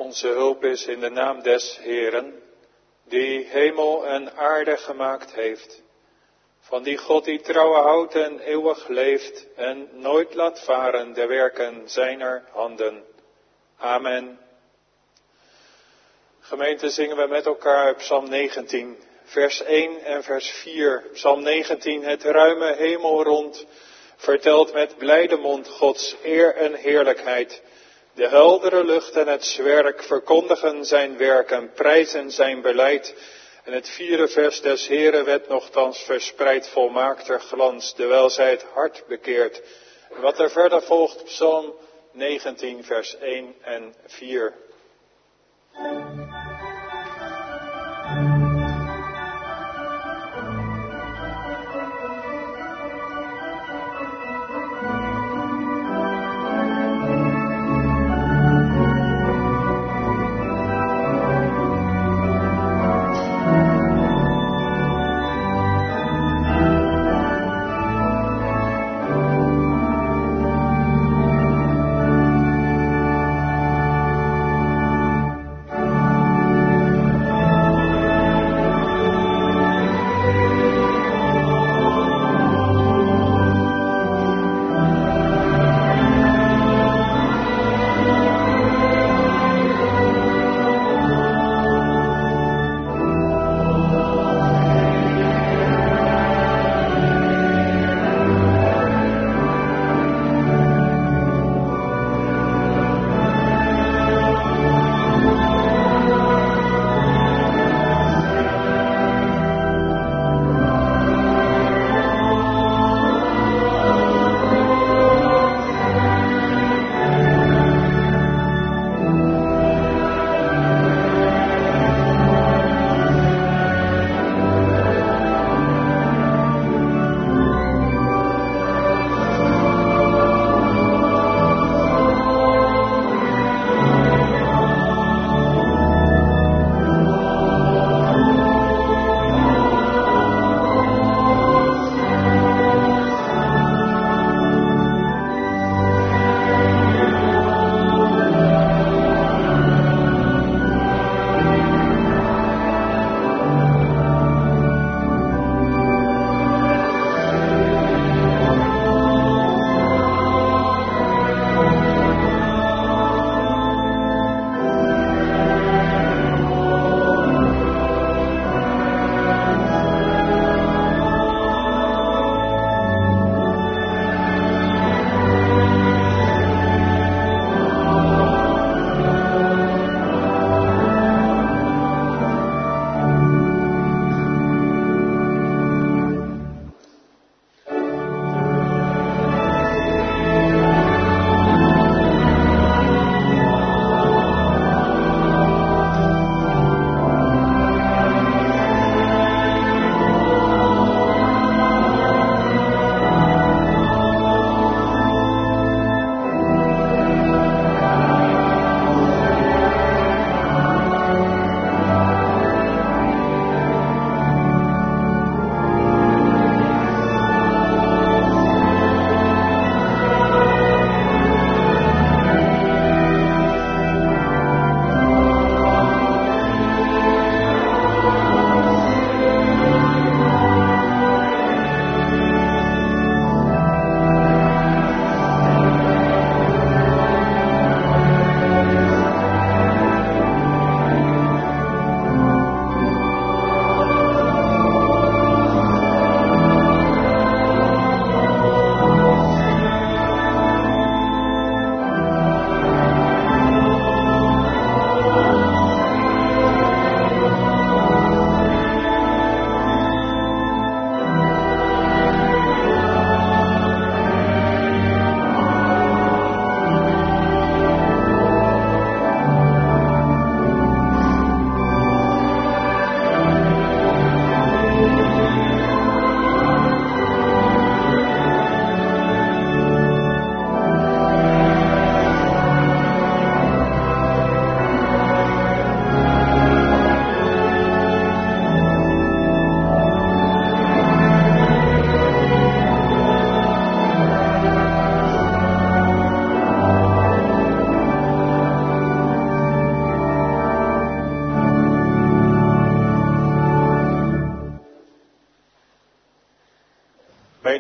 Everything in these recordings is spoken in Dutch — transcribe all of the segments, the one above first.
Onze hulp is in de naam des Heeren, die hemel en aarde gemaakt heeft. Van die God die trouw houdt en eeuwig leeft en nooit laat varen de werken zijner handen. Amen. Gemeente, zingen we met elkaar Psalm 19, vers 1 en vers 4. Psalm 19, het ruime hemelrond vertelt met blijde mond Gods eer en heerlijkheid. De heldere lucht en het zwerk verkondigen zijn werken, prijzen zijn beleid. En het 4e vers des Heren werd nochtans verspreid volmaakter glans, terwijl zij het hart bekeert. En wat er verder volgt, Psalm 19, vers 1 en 4.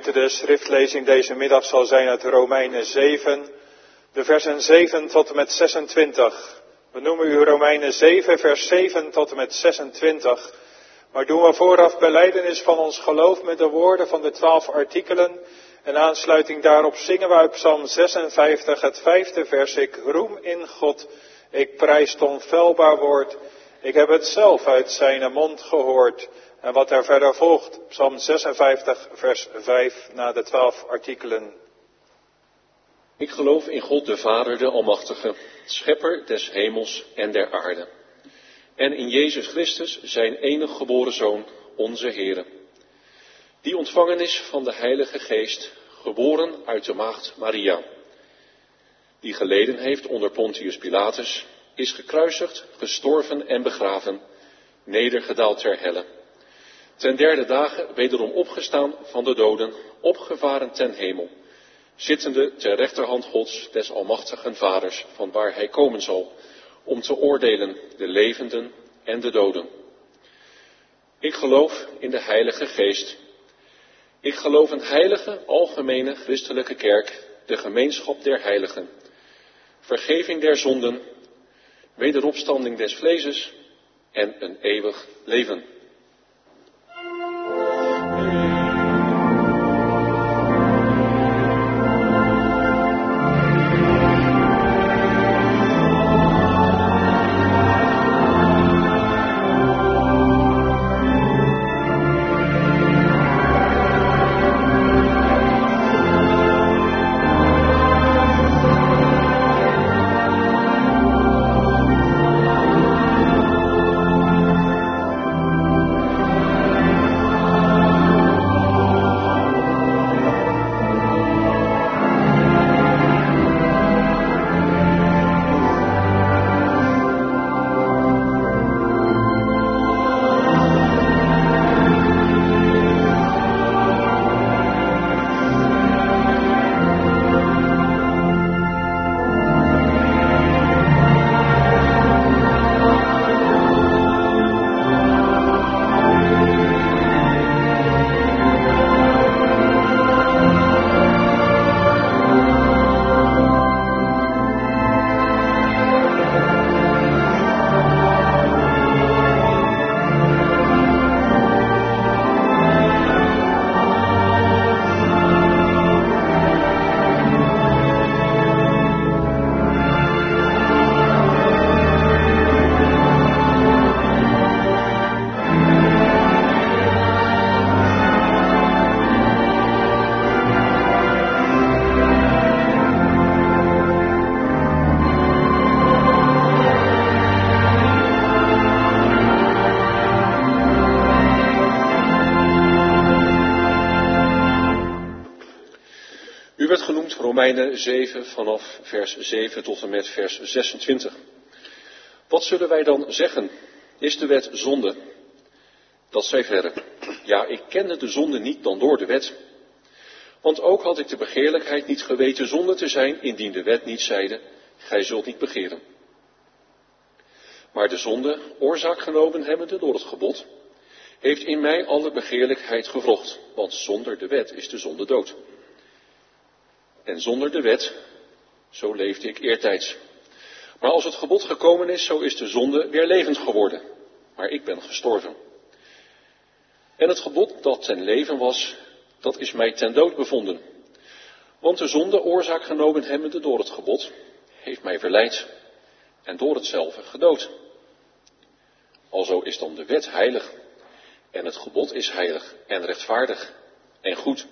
Gemeente, de schriftlezing deze middag zal zijn uit Romeinen 7, de versen 7 tot en met 26. We noemen u Romeinen 7, vers 7 tot en met 26. Maar doen we vooraf belijdenis van ons geloof met de woorden van de 12 artikelen. En aansluiting daarop zingen we uit Psalm 56, het 5e vers. Ik roem in God, ik prijs het onfeilbaar woord. Ik heb het zelf uit zijn mond gehoord. En wat er verder volgt, Psalm 56, vers 5, na de 12 artikelen. Ik geloof in God de Vader, de Almachtige, schepper des hemels en der aarde. En in Jezus Christus, zijn enig geboren Zoon, onze Heere. Die ontvangen is van de Heilige Geest, geboren uit de maagd Maria. Die geleden heeft onder Pontius Pilatus, is gekruisigd, gestorven en begraven, nedergedaald ter helle. Ten derde dagen wederom opgestaan van de doden, opgevaren ten hemel, zittende ter rechterhand Gods, des almachtigen Vaders, van waar hij komen zal, om te oordelen de levenden en de doden. Ik geloof in de Heilige Geest. Ik geloof een heilige, algemene, christelijke kerk, de gemeenschap der heiligen, vergeving der zonden, wederopstanding des vleeses en een eeuwig leven. Romeinen 7 vanaf vers 7 tot en met vers 26. Wat zullen wij dan zeggen? Is de wet zonde? Dat zij verre. Ja, ik kende de zonde niet dan door de wet. Want ook had ik de begeerlijkheid niet geweten zonde te zijn, indien de wet niet zeide, gij zult niet begeren. Maar de zonde, oorzaak genomen hebbende door het gebod, heeft in mij alle begeerlijkheid gewrocht, want zonder de wet is de zonde dood. En zonder de wet, zo leefde ik eertijds. Maar als het gebod gekomen is, zo is de zonde weer levend geworden. Maar ik ben gestorven. En het gebod dat ten leven was, dat is mij ten dood bevonden. Want de zonde, oorzaak genomen hebbende door het gebod, heeft mij verleid en door hetzelfde gedood. Alzo is dan de wet heilig en het gebod is heilig en rechtvaardig en goed.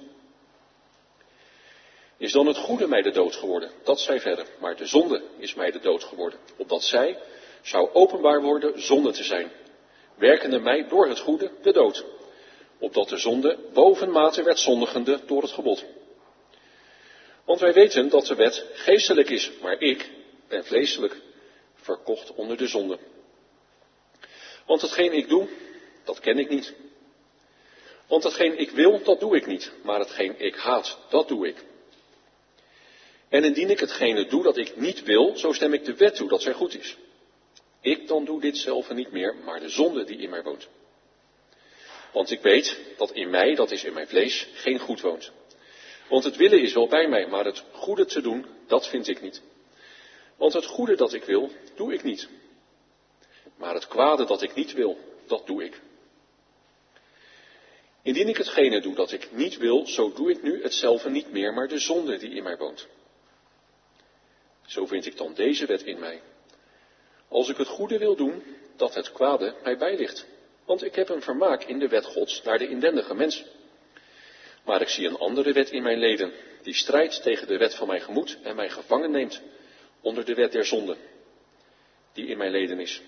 Is dan het goede mij de dood geworden? Dat zij verder. Maar de zonde is mij de dood geworden. Opdat zij zou openbaar worden zonde te zijn. Werkende mij door het goede de dood. Opdat de zonde bovenmate werd zondigende door het gebod. Want wij weten dat de wet geestelijk is. Maar ik ben vleeselijk, verkocht onder de zonde. Want hetgeen ik doe, dat ken ik niet. Want hetgeen ik wil, dat doe ik niet. Maar hetgeen ik haat, dat doe ik. En indien ik hetgene doe dat ik niet wil, zo stem ik de wet toe dat zij goed is. Ik dan doe dit zelf niet meer, maar de zonde die in mij woont. Want ik weet dat in mij, dat is in mijn vlees, geen goed woont. Want het willen is wel bij mij, maar het goede te doen, dat vind ik niet. Want het goede dat ik wil, doe ik niet. Maar het kwade dat ik niet wil, dat doe ik. Indien ik hetgene doe dat ik niet wil, zo doe ik nu hetzelfde niet meer, maar de zonde die in mij woont. Zo vind ik dan deze wet in mij. Als ik het goede wil doen, dat het kwade mij bijligt. Want ik heb een vermaak in de wet Gods naar de inwendige mens. Maar ik zie een andere wet in mijn leden, die strijdt tegen de wet van mijn gemoed en mij gevangen neemt onder de wet der zonde, die in mijn leden is.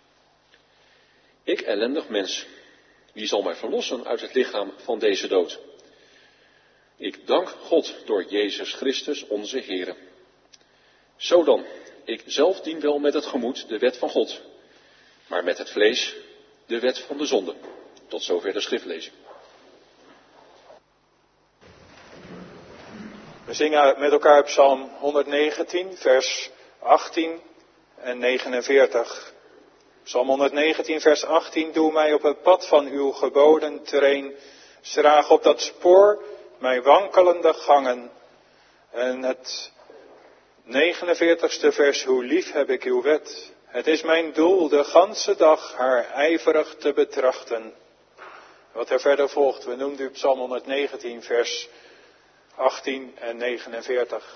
Ik ellendig mens, wie zal mij verlossen uit het lichaam van deze dood? Ik dank God door Jezus Christus onze Heere. Zo dan, ik zelf dien wel met het gemoed de wet van God, maar met het vlees de wet van de zonde. Tot zover de schriftlezing. We zingen met elkaar Psalm 119, vers 18 en 49. Psalm 119, vers 18. Doe mij op het pad van uw geboden terrein, schraag op dat spoor mijn wankelende gangen. En het 49ste vers, hoe lief heb ik uw wet. Het is mijn doel de ganse dag haar ijverig te betrachten. Wat er verder volgt, we noemen u Psalm 119, vers 18 en 49.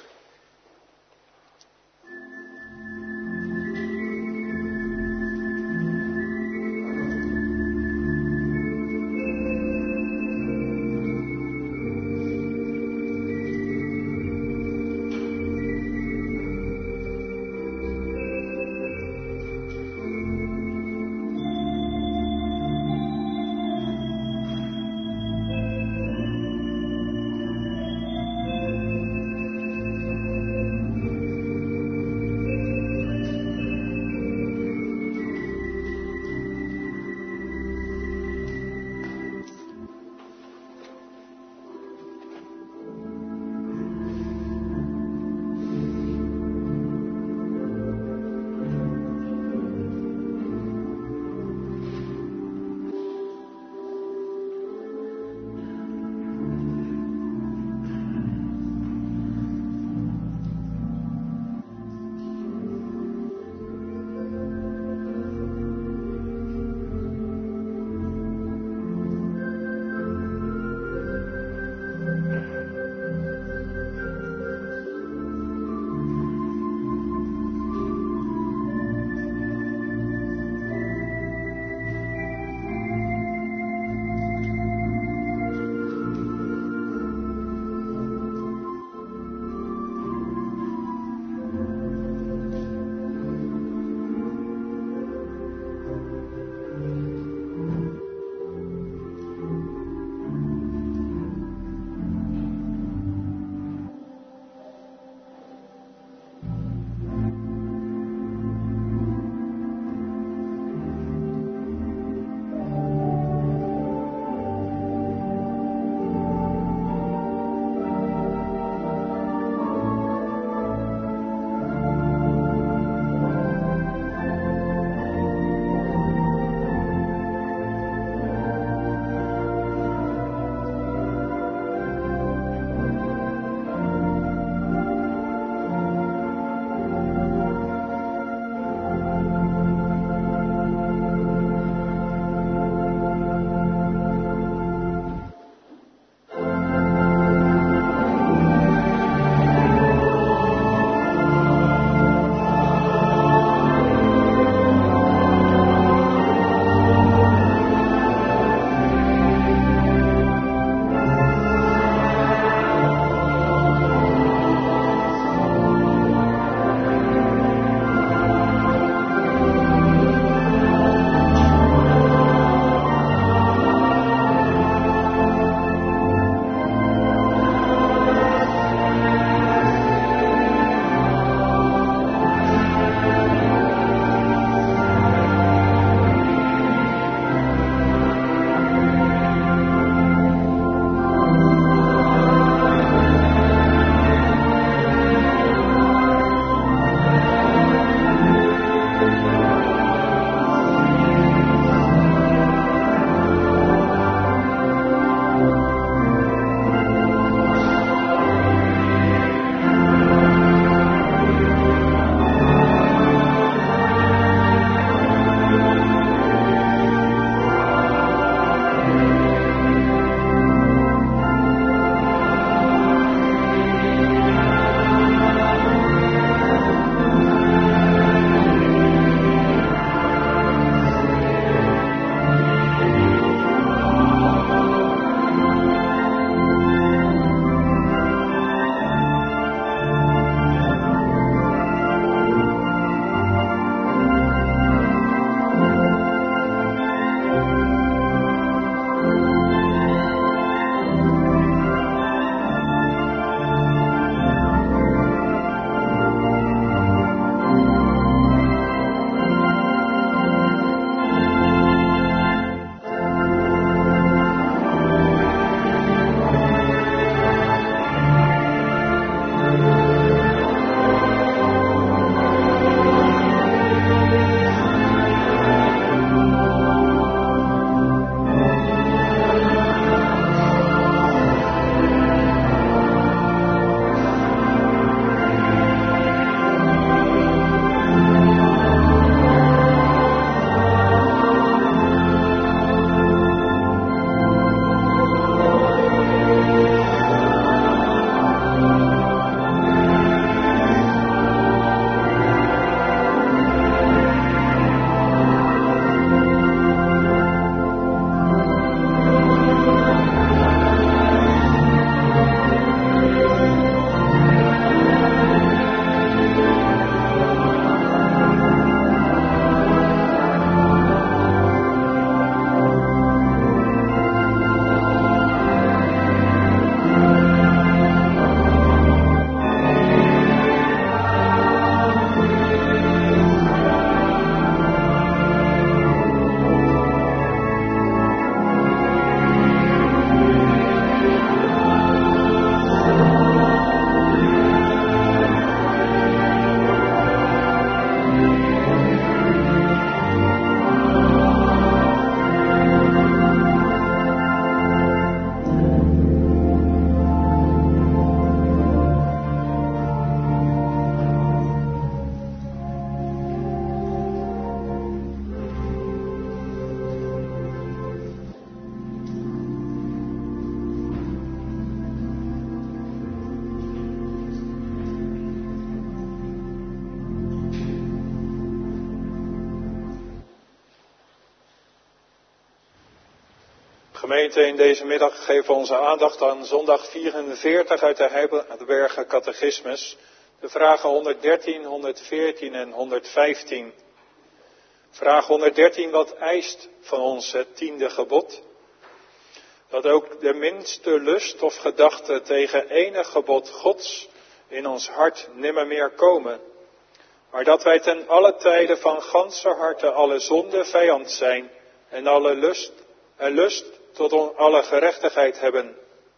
Gemeente, in deze middag geven we onze aandacht aan zondag 44 uit de Heidelberger Catechismus. De vragen 113, 114 en 115. Vraag 113, wat eist van ons het 10e gebod? Dat ook de minste lust of gedachte tegen enig gebod Gods in ons hart nimmer meer komen. Maar dat wij ten alle tijden van ganse harte alle zonde vijand zijn en alle lust tot alle gerechtigheid hebben.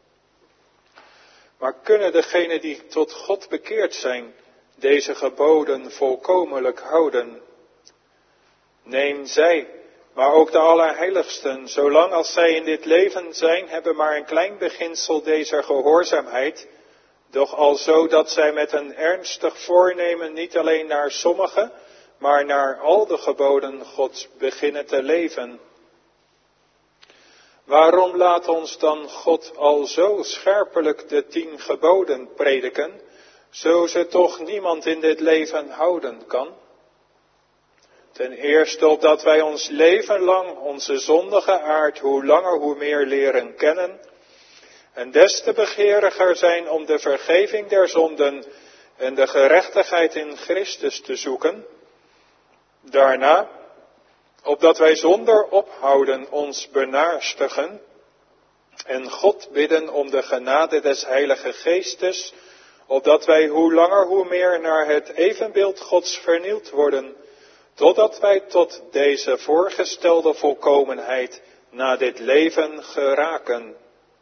Maar kunnen degenen die tot God bekeerd zijn, deze geboden volkomenlijk houden? Neem zij, maar ook de allerheiligsten, zolang als zij in dit leven zijn, hebben maar een klein beginsel deze gehoorzaamheid, doch al zo dat zij met een ernstig voornemen niet alleen naar sommige, maar naar al de geboden Gods beginnen te leven. Waarom laat ons dan God al zo scherpelijk de 10 geboden prediken, zo ze toch niemand in dit leven houden kan? Ten eerste opdat wij ons leven lang onze zondige aard hoe langer hoe meer leren kennen, en des te begeeriger zijn om de vergeving der zonden en de gerechtigheid in Christus te zoeken. Daarna, opdat wij zonder ophouden ons benaarstigen en God bidden om de genade des Heilige Geestes, opdat wij hoe langer hoe meer naar het evenbeeld Gods vernieuwd worden, totdat wij tot deze voorgestelde volkomenheid na dit leven geraken.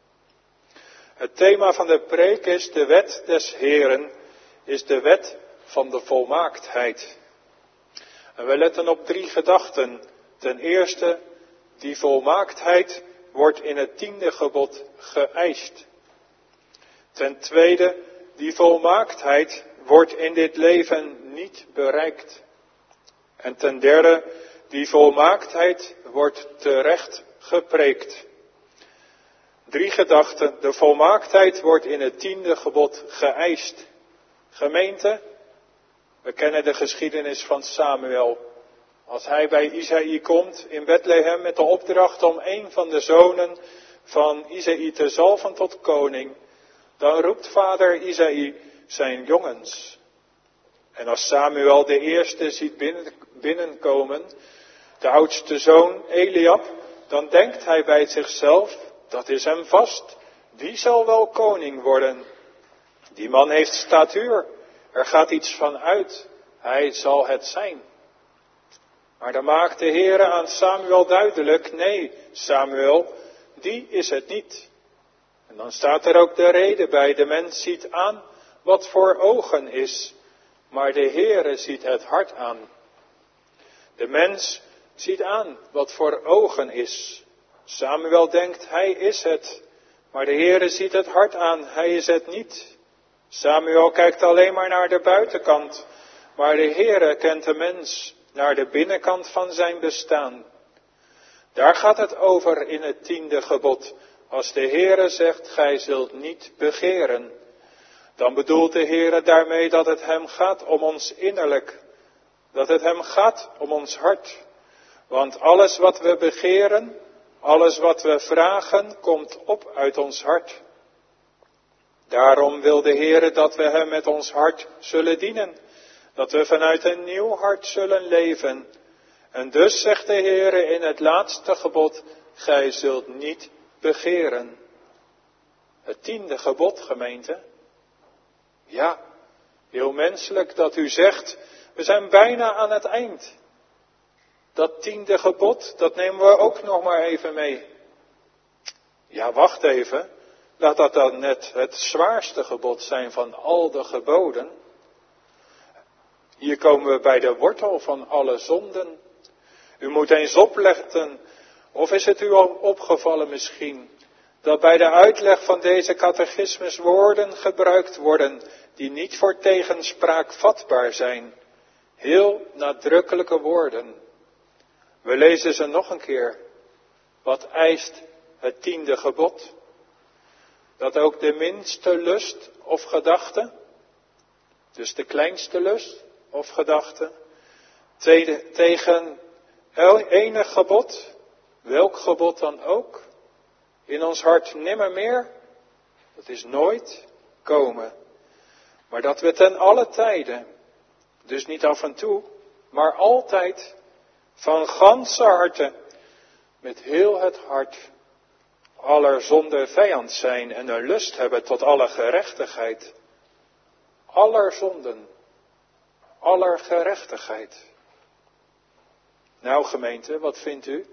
Het thema van de preek is de wet des Heeren, is de wet van de volmaaktheid. En we letten op 3 gedachten. Ten eerste, die volmaaktheid wordt in het 10e gebod geëist. Ten tweede, die volmaaktheid wordt in dit leven niet bereikt. En ten derde, die volmaaktheid wordt terecht gepreekt. 3 gedachten. De volmaaktheid wordt in het 10e gebod geëist. Gemeente, we kennen de geschiedenis van Samuel. Als hij bij Isaïe komt in Bethlehem met de opdracht om een van de zonen van Isaïe te zalven tot koning, dan roept vader Isaïe zijn jongens. En als Samuel de eerste ziet binnenkomen, de oudste zoon Eliab, dan denkt hij bij zichzelf, dat is hem vast, die zal wel koning worden. Die man heeft statuur, er gaat iets van uit, hij zal het zijn. Maar dan maakt de Heere aan Samuel duidelijk, nee Samuel, die is het niet. En dan staat er ook de reden bij, de mens ziet aan wat voor ogen is, maar de Heere ziet het hart aan. De mens ziet aan wat voor ogen is. Samuel denkt, hij is het, maar de Heere ziet het hart aan, hij is het niet. Samuel kijkt alleen maar naar de buitenkant, maar de Heere kent de mens naar de binnenkant van zijn bestaan. Daar gaat het over in het 10e gebod. Als de Heere zegt, gij zult niet begeren, dan bedoelt de Heere daarmee dat het hem gaat om ons innerlijk. Dat het hem gaat om ons hart. Want alles wat we begeren, alles wat we vragen, komt op uit ons hart. Daarom wil de Heere dat we hem met ons hart zullen dienen. Dat we vanuit een nieuw hart zullen leven. En dus zegt de Heere in het laatste gebod, gij zult niet begeren. Het 10e gebod, gemeente. Ja, heel menselijk dat u zegt, we zijn bijna aan het eind. Dat 10e gebod, dat nemen we ook nog maar even mee. Ja, wacht even. Laat dat dan net het zwaarste gebod zijn van al de geboden. Hier komen we bij de wortel van alle zonden. U moet eens opletten, of is het u al opgevallen misschien, dat bij de uitleg van deze catechismus woorden gebruikt worden die niet voor tegenspraak vatbaar zijn. Heel nadrukkelijke woorden. We lezen ze nog een keer. Wat eist het 10e gebod? Dat ook de minste lust of gedachte, dus de kleinste lust of gedachte, tegen enig gebod, welk gebod dan ook, In ons hart nimmer meer, dat is nooit komen. Maar dat we ten alle tijden, dus niet af en toe, maar altijd, van ganse harte, met heel het hart, aller zonde vijand zijn en een lust hebben tot alle gerechtigheid. Aller zonden, aller gerechtigheid. Nou gemeente, wat vindt u?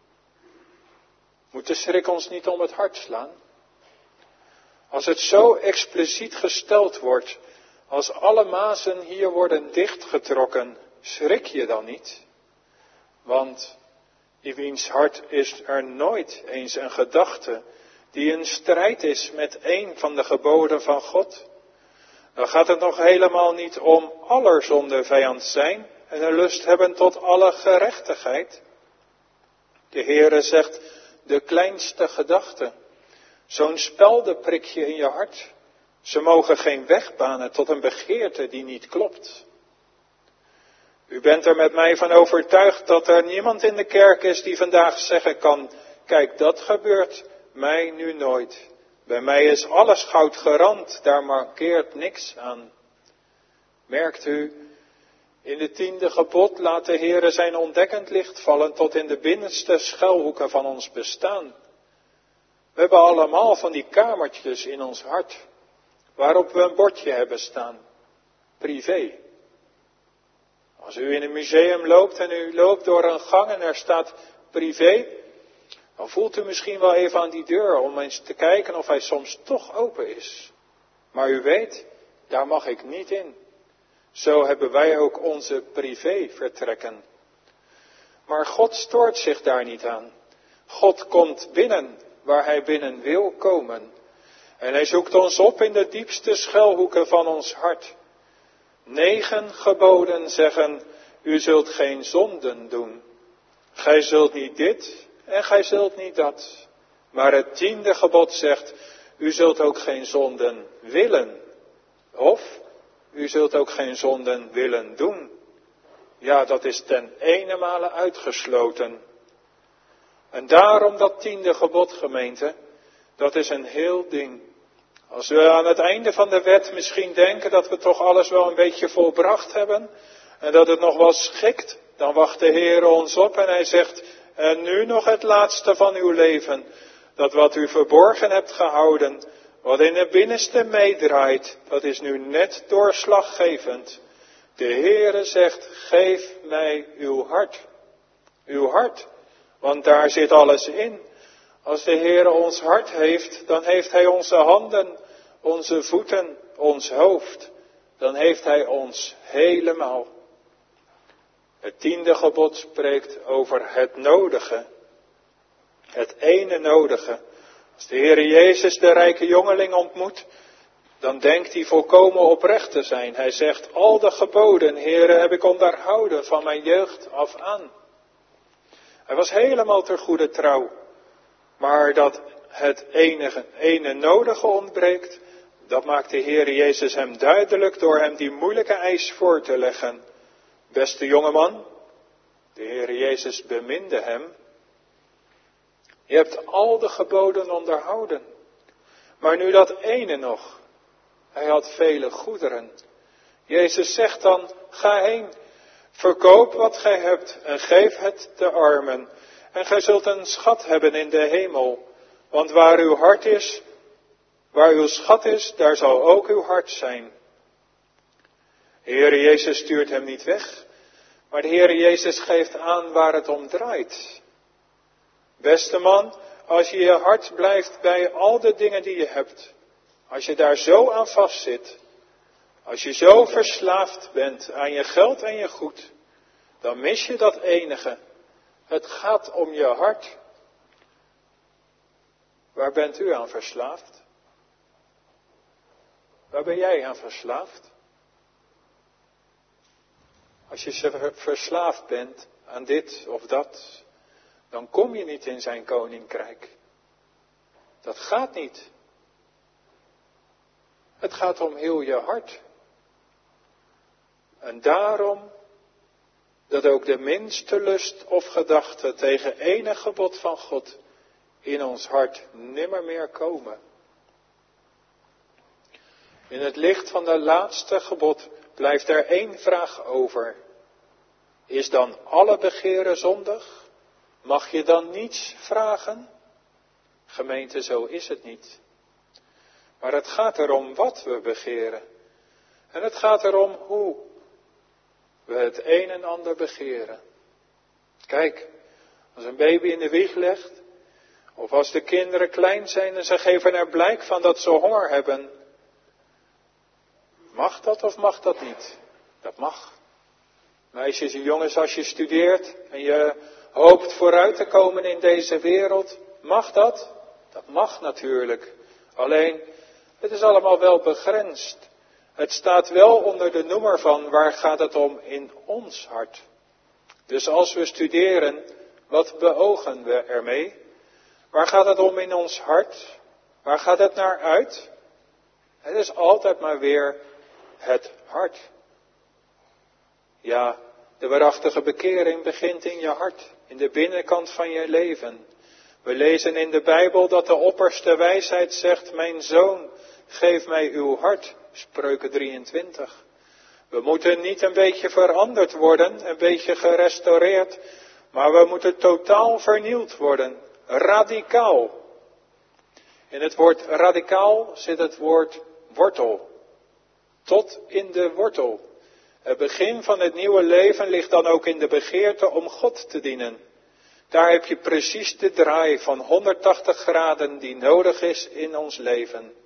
Moet de schrik ons niet om het hart slaan? Als het zo expliciet gesteld wordt, als alle mazen hier worden dichtgetrokken, schrik je dan niet? Want in wiens hart is er nooit eens een gedachte die in strijd is met een van de geboden van God? Dan gaat het nog helemaal niet om aller zonde vijand zijn en een lust hebben tot alle gerechtigheid. De Heere zegt, de kleinste gedachte, zo'n speldenprikje in je hart, ze mogen geen weg banen tot een begeerte die niet klopt. U bent er met mij van overtuigd dat er niemand in de kerk is die vandaag zeggen kan, kijk, dat gebeurt mij nu nooit. Bij mij is alles goud gerand, daar mankeert niks aan. Merkt u, in de 10e gebod laat de Heere zijn ontdekkend licht vallen tot in de binnenste schuilhoeken van ons bestaan. We hebben allemaal van die kamertjes in ons hart, waarop we een bordje hebben staan, privé. Als u in een museum loopt en u loopt door een gang en er staat privé, dan voelt u misschien wel even aan die deur om eens te kijken of hij soms toch open is. Maar u weet, daar mag ik niet in. Zo hebben wij ook onze privévertrekken. Maar God stoort zich daar niet aan. God komt binnen waar hij binnen wil komen. En hij zoekt ons op in de diepste schuilhoeken van ons hart. 9 geboden zeggen, u zult geen zonden doen. Gij zult niet dit en gij zult niet dat. Maar het 10e gebod zegt, u zult ook geen zonden willen. Of, u zult ook geen zonden willen doen. Ja, dat is ten ene uitgesloten. En daarom dat 10e gebod, gemeente, dat is een heel ding. Als we aan het einde van de wet misschien denken dat we toch alles wel een beetje volbracht hebben en dat het nog wel schikt, dan wacht de Heer ons op en hij zegt, en nu nog het laatste van uw leven, dat wat u verborgen hebt gehouden, wat in het binnenste meedraait, dat is nu net doorslaggevend. De Heere zegt, geef mij uw hart. Uw hart, want daar zit alles in. Als de Heere ons hart heeft, dan heeft hij onze handen, onze voeten, ons hoofd. Dan heeft hij ons helemaal. Het 10e gebod spreekt over het nodige. Het ene nodige. Als de Heere Jezus de rijke jongeling ontmoet, dan denkt hij volkomen oprecht te zijn. Hij zegt, al de geboden, Heere, heb ik onderhouden van mijn jeugd af aan. Hij was helemaal ter goede trouw. Maar dat het ene nodige ontbreekt, dat maakt de Heere Jezus hem duidelijk door hem die moeilijke eis voor te leggen. Beste jongeman, de Heere Jezus beminde hem. Je hebt al de geboden onderhouden. Maar nu dat ene nog. Hij had vele goederen. Jezus zegt dan, ga heen, verkoop wat gij hebt en geef het de armen. En gij zult een schat hebben in de hemel. Want waar uw hart is, waar uw schat is, daar zal ook uw hart zijn. De Heere Jezus stuurt hem niet weg. Maar de Heere Jezus geeft aan waar het om draait. Beste man, als je hart blijft bij al de dingen die je hebt. Als je daar zo aan vastzit. Als je zo verslaafd bent aan je geld en je goed. Dan mis je dat enige. Het gaat om je hart. Waar bent u aan verslaafd? Waar ben jij aan verslaafd? Als je verslaafd bent aan dit of dat, dan kom je niet in zijn koninkrijk. Dat gaat niet. Het gaat om heel je hart. En daarom dat ook de minste lust of gedachte tegen enig gebod van God in ons hart nimmer meer komen. In het licht van de laatste gebod blijft er één vraag over. Is dan alle begeren zondig? Mag je dan niets vragen? Gemeente, zo is het niet. Maar het gaat erom wat we begeren. En het gaat erom hoe we het een en ander begeren. Kijk, als een baby in de wieg ligt, of als de kinderen klein zijn en ze geven er blijk van dat ze honger hebben. Mag dat of mag dat niet? Dat mag. Meisjes en jongens, als je studeert en je hoopt vooruit te komen in deze wereld, mag dat? Dat mag natuurlijk. Alleen, het is allemaal wel begrensd. Het staat wel onder de noemer van waar gaat het om in ons hart. Dus als we studeren, wat beogen we ermee? Waar gaat het om in ons hart? Waar gaat het naar uit? Het is altijd maar weer het hart. Ja, de waarachtige bekering begint in je hart, in de binnenkant van je leven. We lezen in de Bijbel dat de opperste wijsheid zegt, mijn zoon, geef mij uw hart. Spreuken 23. We moeten niet een beetje veranderd worden, een beetje gerestaureerd, maar we moeten totaal vernieuwd worden. Radicaal. In het woord radicaal zit het woord wortel. Tot in de wortel. Het begin van het nieuwe leven ligt dan ook in de begeerte om God te dienen. Daar heb je precies de draai van 180 graden die nodig is in ons leven.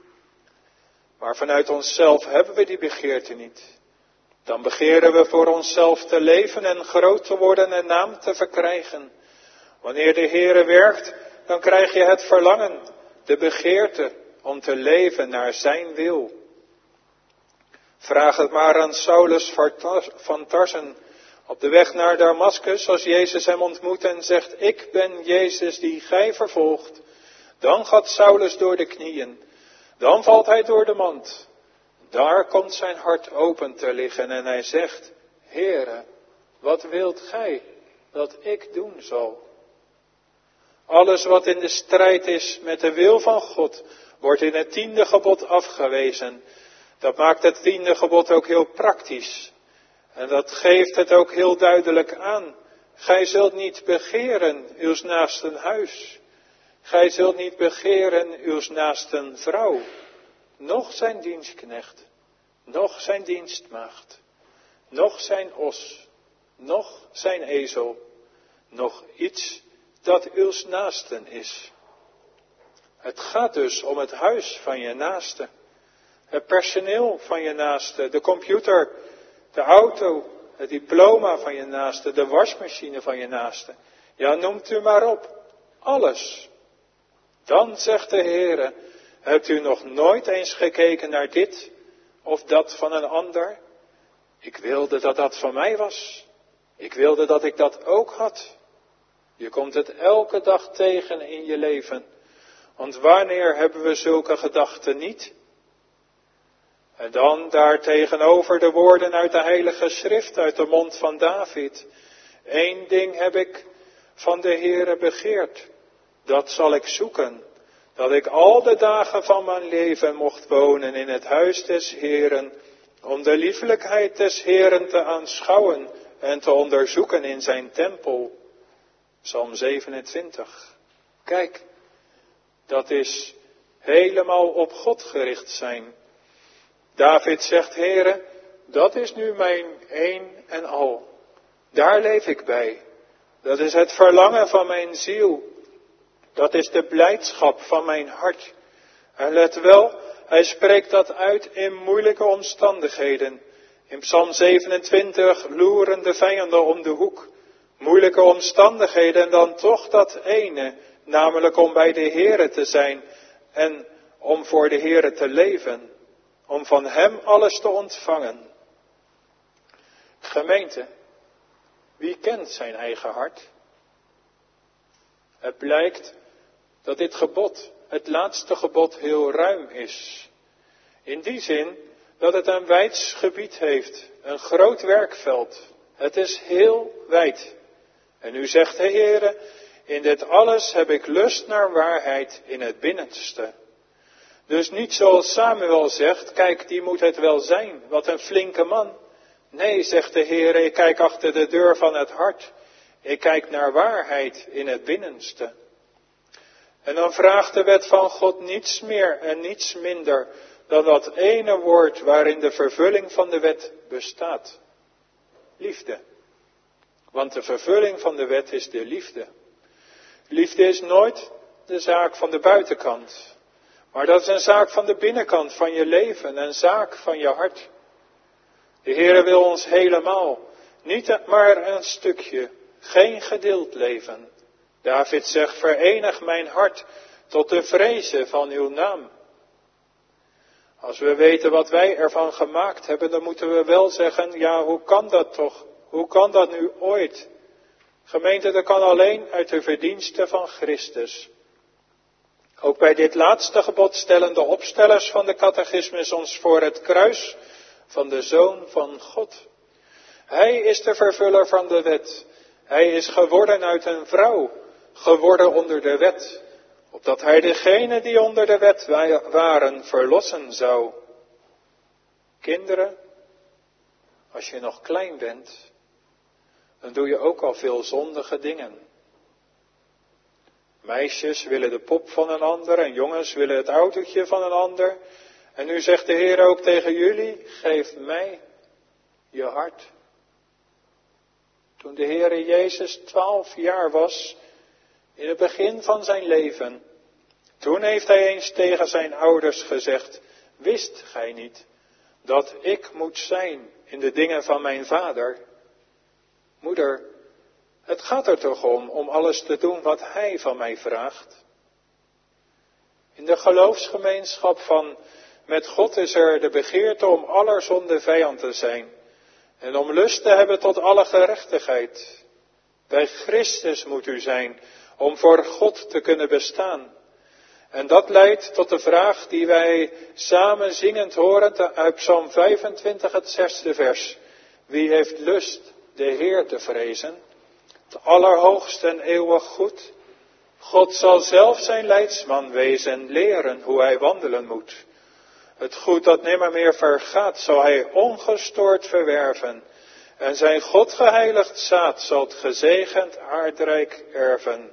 Maar vanuit onszelf hebben we die begeerte niet. Dan begeren we voor onszelf te leven en groot te worden en naam te verkrijgen. Wanneer de Heere werkt, dan krijg je het verlangen, de begeerte om te leven naar zijn wil. Vraag het maar aan Saulus van Tarsen op de weg naar Damaskus, als Jezus hem ontmoet en zegt, ik ben Jezus die gij vervolgt. Dan gaat Saulus door de knieën, dan valt hij door de mand. Daar komt zijn hart open te liggen en hij zegt, Heere, wat wilt gij dat ik doen zal? Alles wat in de strijd is met de wil van God, wordt in het 10e gebod afgewezen. Dat maakt het 10e gebod ook heel praktisch. En dat geeft het ook heel duidelijk aan. Gij zult niet begeren uws naasten huis. Gij zult niet begeren uws naasten vrouw. Noch zijn dienstknecht. Noch zijn dienstmaagd. Noch zijn os. Noch zijn ezel. Noch iets dat uws naasten is. Het gaat dus om het huis van je naaste. Het personeel van je naaste. De computer. De auto. Het diploma van je naaste. De wasmachine van je naaste. Ja, noemt u maar op. Alles. Dan zegt de Heere, hebt u nog nooit eens gekeken naar dit of dat van een ander? Ik wilde dat dat van mij was. Ik wilde dat ik dat ook had. Je komt het elke dag tegen in je leven. Want wanneer hebben we zulke gedachten niet? En dan daartegenover de woorden uit de Heilige Schrift, uit de mond van David. Eén ding heb ik van de Heere begeerd. Dat zal ik zoeken. Dat ik al de dagen van mijn leven mocht wonen in het huis des Heeren. Om de liefelijkheid des Heeren te aanschouwen en te onderzoeken in zijn tempel. Psalm 27. Kijk, dat is helemaal op God gericht zijn. David zegt, Heere, dat is nu mijn een en al. Daar leef ik bij. Dat is het verlangen van mijn ziel. Dat is de blijdschap van mijn hart. En let wel, hij spreekt dat uit in moeilijke omstandigheden. In Psalm 27 loeren de vijanden om de hoek. Moeilijke omstandigheden en dan toch dat ene, namelijk om bij de Heere te zijn en om voor de Heere te leven. Om van hem alles te ontvangen. Gemeente, wie kent zijn eigen hart? Het blijkt dat dit gebod, het laatste gebod, heel ruim is. In die zin dat het een wijds gebied heeft, een groot werkveld. Het is heel wijd. En nu zegt de Heere, In dit alles heb ik lust naar waarheid in het binnenste. Dus niet zoals Samuel zegt, kijk, die moet het wel zijn, wat een flinke man. Nee, zegt de Heer, ik kijk achter de deur van het hart. Ik kijk naar waarheid in het binnenste. En dan vraagt de wet van God niets meer en niets minder dan dat ene woord waarin de vervulling van de wet bestaat. Liefde. Want de vervulling van de wet is de liefde. Liefde is nooit de zaak van de buitenkant. Maar dat is een zaak van de binnenkant van je leven, een zaak van je hart. De Heere wil ons helemaal, niet maar een stukje, geen gedeeld leven. David zegt, verenig mijn hart tot de vrezen van uw naam. Als we weten wat wij ervan gemaakt hebben, dan moeten we wel zeggen, ja, hoe kan dat toch? Hoe kan dat nu ooit? Gemeente, dat kan alleen uit de verdiensten van Christus. Ook bij dit laatste gebod stellen de opstellers van de catechismus ons voor het kruis van de Zoon van God. Hij is de vervuller van de wet. Hij is geworden uit een vrouw, geworden onder de wet, opdat hij degenen die onder de wet waren verlossen zou. Kinderen, als je nog klein bent, dan doe je ook al veel zondige dingen. Meisjes willen de pop van een ander en jongens willen het autootje van een ander. En nu zegt de Heer ook tegen jullie, geef mij je hart. Toen de Heer Jezus 12 jaar was, in het begin van zijn leven, toen heeft hij eens tegen zijn ouders gezegd, wist gij niet dat ik moet zijn in de dingen van mijn vader? Moeder, het gaat er toch om alles te doen wat hij van mij vraagt. In de geloofsgemeenschap van met God is er de begeerte om aller zonde vijand te zijn. En om lust te hebben tot alle gerechtigheid. Bij Christus moet u zijn om voor God te kunnen bestaan. En dat leidt tot de vraag die wij samen zingend horen uit Psalm 25, het 6e vers. Wie heeft lust de Heer te vrezen? Het allerhoogste en eeuwig goed. God zal zelf zijn leidsman wezen, leren hoe hij wandelen moet. Het goed dat nimmer meer vergaat, zal hij ongestoord verwerven. En zijn God geheiligd zaad zal het gezegend aardrijk erven.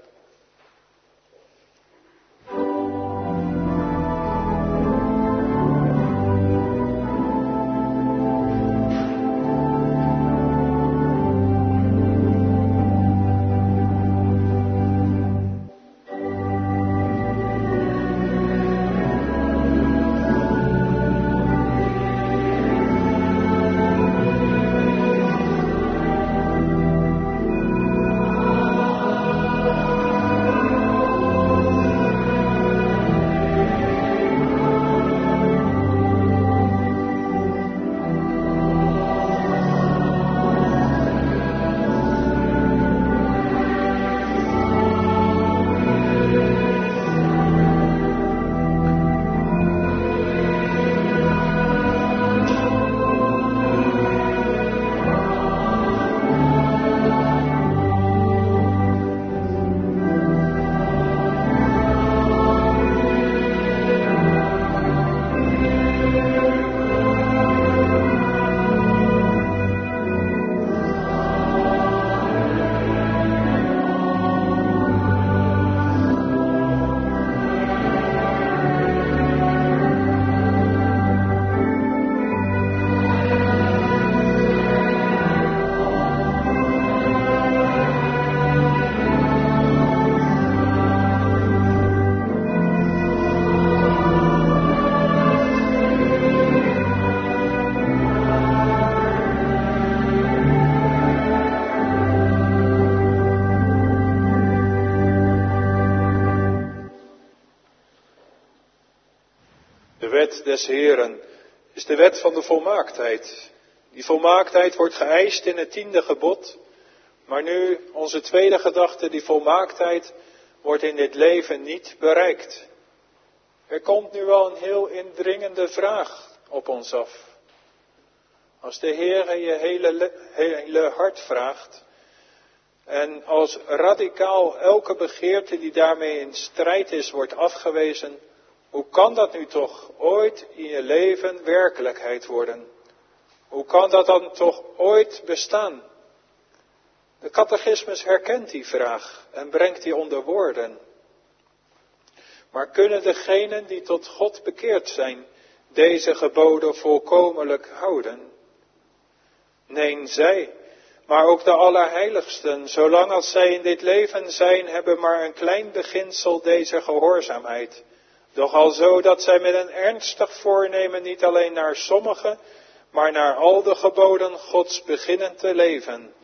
De wet des Heeren is de wet van de volmaaktheid. Die volmaaktheid wordt geëist in het 10e gebod. Maar nu onze tweede gedachte, die volmaaktheid wordt in dit leven niet bereikt. Er komt nu wel een heel indringende vraag op ons af. Als de Heer je hele hart vraagt En als radicaal elke begeerte die daarmee in strijd is, wordt afgewezen, hoe kan dat nu toch ooit in je leven werkelijkheid worden? Hoe kan dat dan toch ooit bestaan? De catechismus herkent die vraag en brengt die onder woorden. Maar kunnen degenen die tot God bekeerd zijn, deze geboden volkomenlijk houden? Nee, zij, maar ook de allerheiligsten, zolang als zij in dit leven zijn, hebben maar een klein beginsel deze gehoorzaamheid. Doch al zo dat zij met een ernstig voornemen niet alleen naar sommige, maar naar al de geboden Gods beginnen te leven.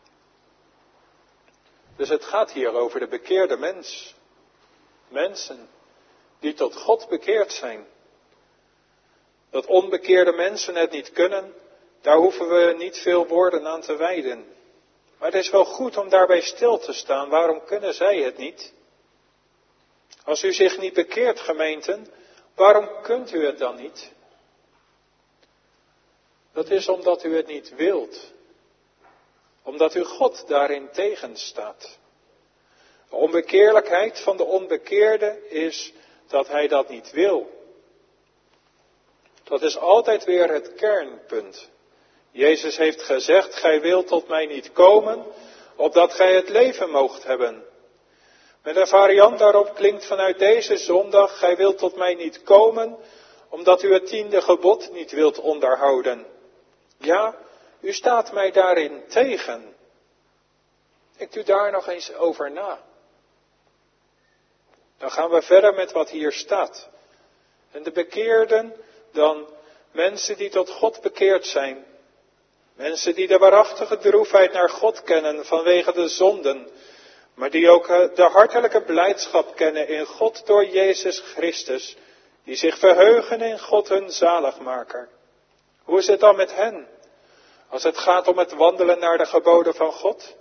Dus het gaat hier over de bekeerde mens. Mensen die tot God bekeerd zijn. Dat onbekeerde mensen het niet kunnen, daar hoeven we niet veel woorden aan te wijden. Maar het is wel goed om daarbij stil te staan. Waarom kunnen zij het niet? Als u zich niet bekeert, gemeenten, waarom kunt u het dan niet? Dat is omdat u het niet wilt. Omdat u God daarin tegenstaat. De onbekeerlijkheid van de onbekeerde is dat hij dat niet wil. Dat is altijd weer het kernpunt. Jezus heeft gezegd, gij wilt tot mij niet komen, opdat gij het leven moogt hebben. Met een variant daarop klinkt vanuit deze zondag, gij wilt tot mij niet komen, omdat u het 10e gebod niet wilt onderhouden. Ja, u staat mij daarin tegen. Denkt u daar nog eens over na. Dan gaan we verder met wat hier staat. En de bekeerden, dan mensen die tot God bekeerd zijn. Mensen die de waarachtige droefheid naar God kennen vanwege de zonden. Maar die ook de hartelijke blijdschap kennen in God door Jezus Christus. Die zich verheugen in God hun zaligmaker. Hoe is het dan met hen? Als het gaat om het wandelen naar de geboden van God.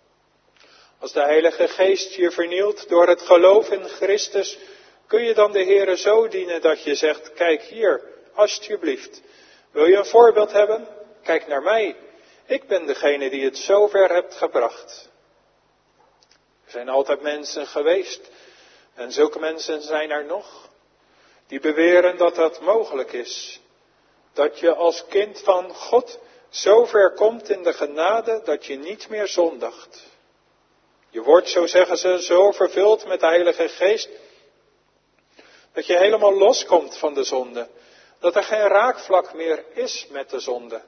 Als de Heilige Geest je vernielt door het geloof in Christus, kun je dan de Heere zo dienen dat je zegt, kijk hier, alsjeblieft. Wil je een voorbeeld hebben? Kijk naar mij. Ik ben degene die het zover hebt gebracht. Er zijn altijd mensen geweest, en zulke mensen zijn er nog, die beweren dat dat mogelijk is. Dat je als kind van God zover komt in de genade dat je niet meer zondigt. Je wordt, zo zeggen ze, zo vervuld met de Heilige Geest, dat je helemaal loskomt van de zonde. Dat er geen raakvlak meer is met de zonde.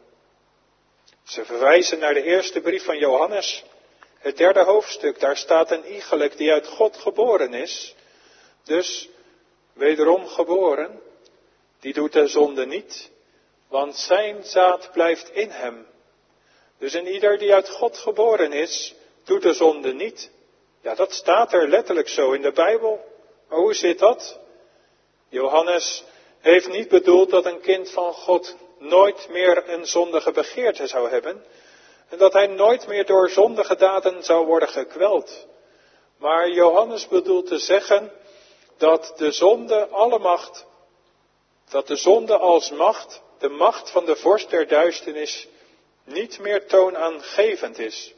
Ze verwijzen naar de eerste brief van Johannes, het 3e hoofdstuk. Daar staat een iegelijk die uit God geboren is. Dus, wederom geboren, die doet de zonde niet, want zijn zaad blijft in hem. Dus een ieder die uit God geboren is, doet de zonde niet. Ja, dat staat er letterlijk zo in de Bijbel. Maar hoe zit dat? Johannes heeft niet bedoeld dat een kind van God nooit meer een zondige begeerte zou hebben. En dat hij nooit meer door zondige daden zou worden gekweld. Maar Johannes bedoelt te zeggen dat de zonde alle macht, dat de zonde als macht, de macht van de vorst der duisternis, niet meer toonaangevend is.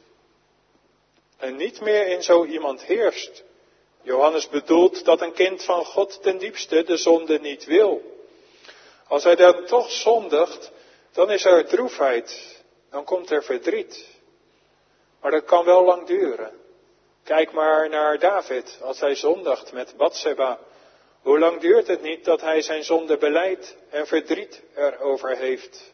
En niet meer in zo iemand heerst. Johannes bedoelt dat een kind van God ten diepste de zonde niet wil. Als hij dan toch zondigt, dan is er droefheid. Dan komt er verdriet. Maar dat kan wel lang duren. Kijk maar naar David, als hij zondigt met Batseba. Hoe lang duurt het niet dat hij zijn zonde belijdt en verdriet erover heeft?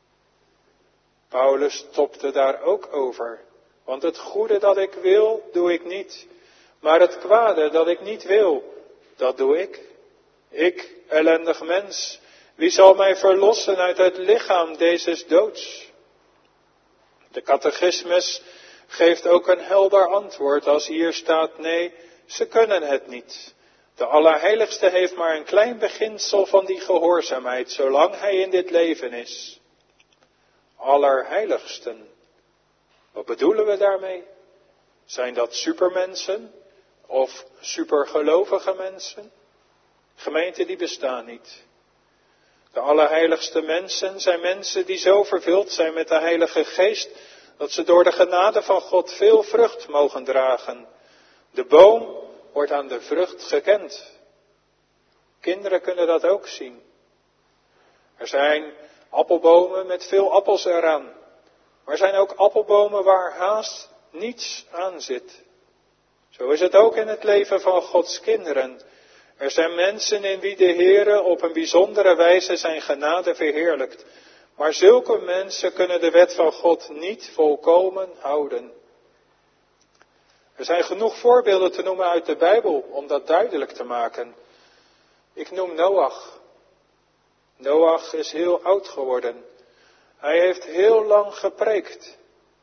Paulus topte daar ook over. Want het goede dat ik wil, doe ik niet. Maar het kwade dat ik niet wil, dat doe ik. Ik, ellendig mens, wie zal mij verlossen uit het lichaam dezes doods? De catechismus geeft ook een helder antwoord als hier staat, nee, ze kunnen het niet. De Allerheiligste heeft maar een klein beginsel van die gehoorzaamheid, zolang hij in dit leven is. Allerheiligsten. Wat bedoelen we daarmee? Zijn dat supermensen of supergelovige mensen? Gemeenten die bestaan niet. De allerheiligste mensen zijn mensen die zo vervuld zijn met de Heilige Geest, Dat ze door de genade van God veel vrucht mogen dragen. De boom wordt aan de vrucht gekend. Kinderen kunnen dat ook zien. Er zijn appelbomen met veel appels eraan. Maar er zijn ook appelbomen waar haast niets aan zit. Zo is het ook in het leven van Gods kinderen. Er zijn mensen in wie de Heere op een bijzondere wijze zijn genade verheerlijkt. Maar zulke mensen kunnen de wet van God niet volkomen houden. Er zijn genoeg voorbeelden te noemen uit de Bijbel om dat duidelijk te maken. Ik noem Noach. Noach is heel oud geworden. Hij heeft heel lang gepreekt.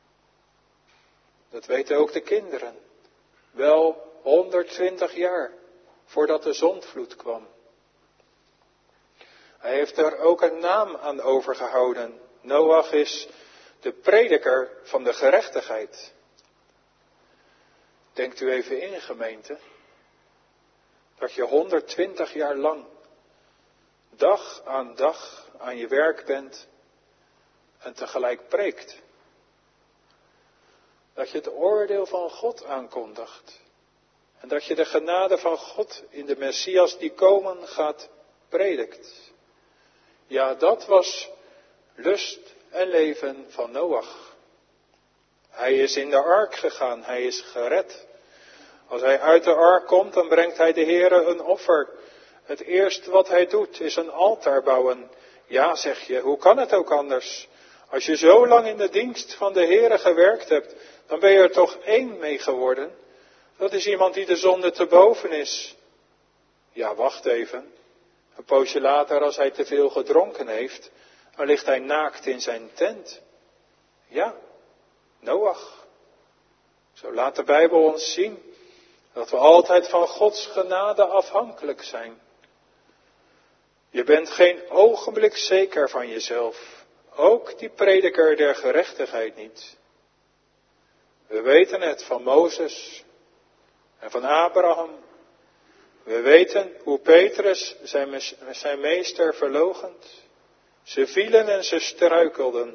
Dat weten ook de kinderen. Wel 120 jaar voordat de zondvloed kwam. Hij heeft er ook een naam aan overgehouden. Noach is de prediker van de gerechtigheid. Denkt u even in, gemeente, dat je 120 jaar lang, dag aan je werk bent en tegelijk preekt. Dat je het oordeel van God aankondigt. En dat je de genade van God in de Messias die komen gaat predikt. Ja, dat was lust en leven van Noach. Hij is in de ark gegaan, hij is gered. Als hij uit de ark komt, dan brengt hij de Heere een offer. Het eerste wat hij doet is een altaar bouwen. Ja, zeg je, hoe kan het ook anders? Als je zo lang in de dienst van de Heere gewerkt hebt, dan ben je er toch één mee geworden. Dat is iemand die de zonde te boven is. Ja, wacht even. Een poosje later, als hij te veel gedronken heeft, dan ligt hij naakt in zijn tent. Ja, Noach. Zo laat de Bijbel ons zien dat we altijd van Gods genade afhankelijk zijn. Je bent geen ogenblik zeker van jezelf. Ook die prediker der gerechtigheid niet. We weten het van Mozes en van Abraham. We weten hoe Petrus zijn meester verloochent. Ze vielen en ze struikelden.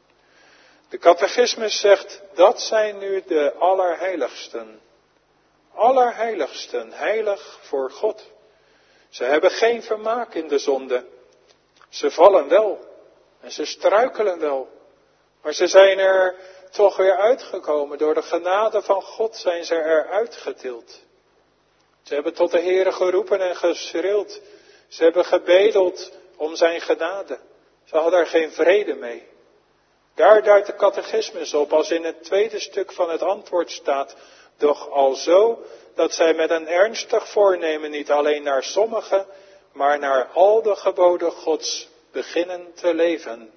De catechismus zegt, dat zijn nu de allerheiligsten. Allerheiligsten, heilig voor God. Ze hebben geen vermaak in de zonde. Ze vallen wel en ze struikelen wel. Maar ze zijn er toch weer uitgekomen. Door de genade van God zijn ze eruit getild. Ze hebben tot de Heere geroepen en geschreeuwd. Ze hebben gebedeld om zijn genade. Ze hadden er geen vrede mee. Daar duidt de catechismus op, als in het tweede stuk van het antwoord staat, doch alzo dat zij met een ernstig voornemen niet alleen naar sommige, maar naar al de geboden Gods beginnen te leven.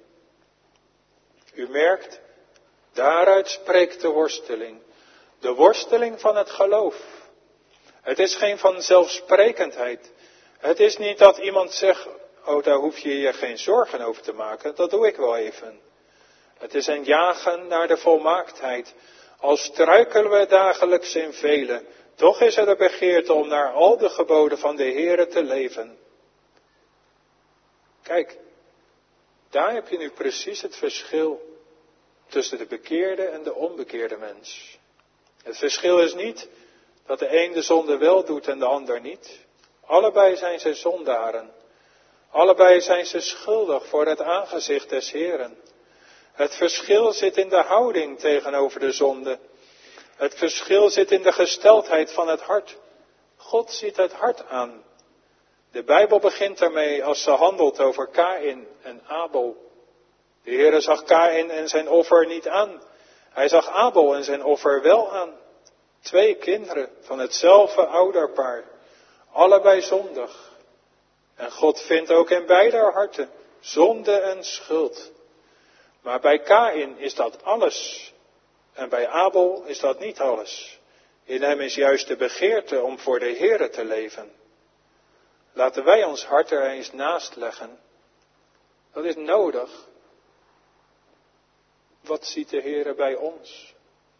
U merkt, daaruit spreekt de worsteling. De worsteling van het geloof. Het is geen vanzelfsprekendheid. Het is niet dat iemand zegt, oh, daar hoef je je geen zorgen over te maken, dat doe ik wel even. Het is een jagen naar de volmaaktheid. Al struikelen we dagelijks in vele, toch is er de begeerte om naar al de geboden van de Heere te leven. Kijk, daar heb je nu precies het verschil tussen de bekeerde en de onbekeerde mens. Het verschil is niet dat de een de zonde wel doet en de ander niet. Allebei zijn ze zondaren. Allebei zijn ze schuldig voor het aangezicht des Heeren. Het verschil zit in de houding tegenover de zonde. Het verschil zit in de gesteldheid van het hart. God ziet het hart aan. De Bijbel begint daarmee als ze handelt over Kaïn en Abel. De Heere zag Kaïn en zijn offer niet aan. Hij zag Abel en zijn offer wel aan. 2 kinderen van hetzelfde ouderpaar. Allebei zondig. En God vindt ook in beide harten zonde en schuld. Maar bij Kaïn is dat alles. En bij Abel is dat niet alles. In hem is juist de begeerte om voor de Heere te leven. Laten wij ons hart er eens naast leggen. Dat is nodig. Wat ziet de Heere bij ons?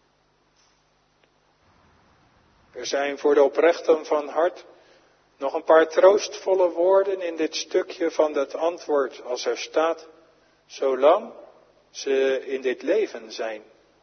Er zijn voor de oprechten van hart nog een paar troostvolle woorden in dit stukje van het antwoord als er staat, zolang ze in dit leven zijn.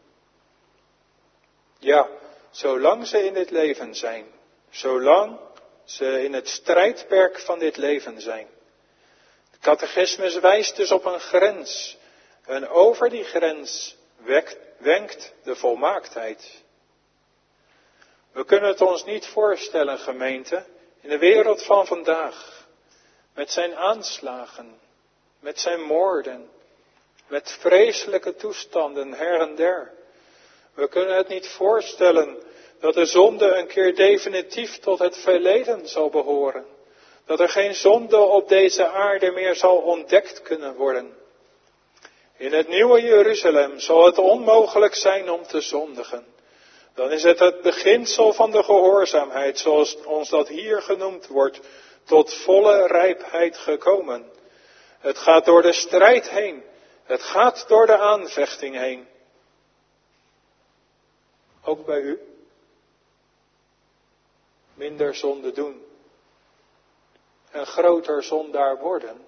Ja, zolang ze in dit leven zijn. Zolang ze in het strijdperk van dit leven zijn. De catechismus wijst dus op een grens. En over die grens wenkt de volmaaktheid. We kunnen het ons niet voorstellen, gemeente, in de wereld van vandaag. Met zijn aanslagen, met zijn moorden, met vreselijke toestanden her en der. We kunnen het niet voorstellen dat de zonde een keer definitief tot het verleden zal behoren. Dat er geen zonde op deze aarde meer zal ontdekt kunnen worden. In het nieuwe Jeruzalem zal het onmogelijk zijn om te zondigen. Dan is het beginsel van de gehoorzaamheid, zoals ons dat hier genoemd wordt, tot volle rijpheid gekomen. Het gaat door de strijd heen. Het gaat door de aanvechting heen. Ook bij u. Minder zonde doen. En groter zondaar worden.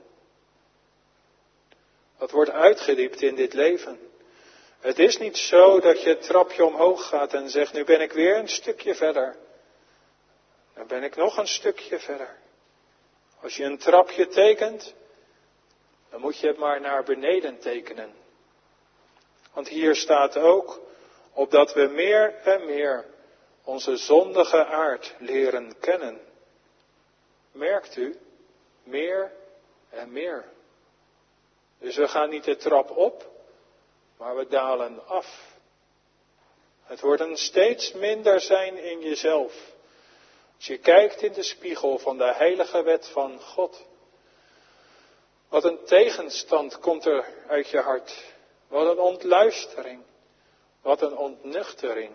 Dat wordt uitgediept in dit leven. Het is niet zo dat je het trapje omhoog gaat en zegt, nu ben ik weer een stukje verder. Dan ben ik nog een stukje verder. Als je een trapje tekent, dan moet je het maar naar beneden tekenen. Want hier staat ook, opdat we meer en meer onze zondige aard leren kennen. Merkt u, meer en meer. Dus we gaan niet de trap op, maar we dalen af. Het wordt een steeds minder zijn in jezelf. Als je kijkt in de spiegel van de heilige wet van God. Wat een tegenstand komt er uit je hart. Wat een ontluistering. Wat een ontnuchtering.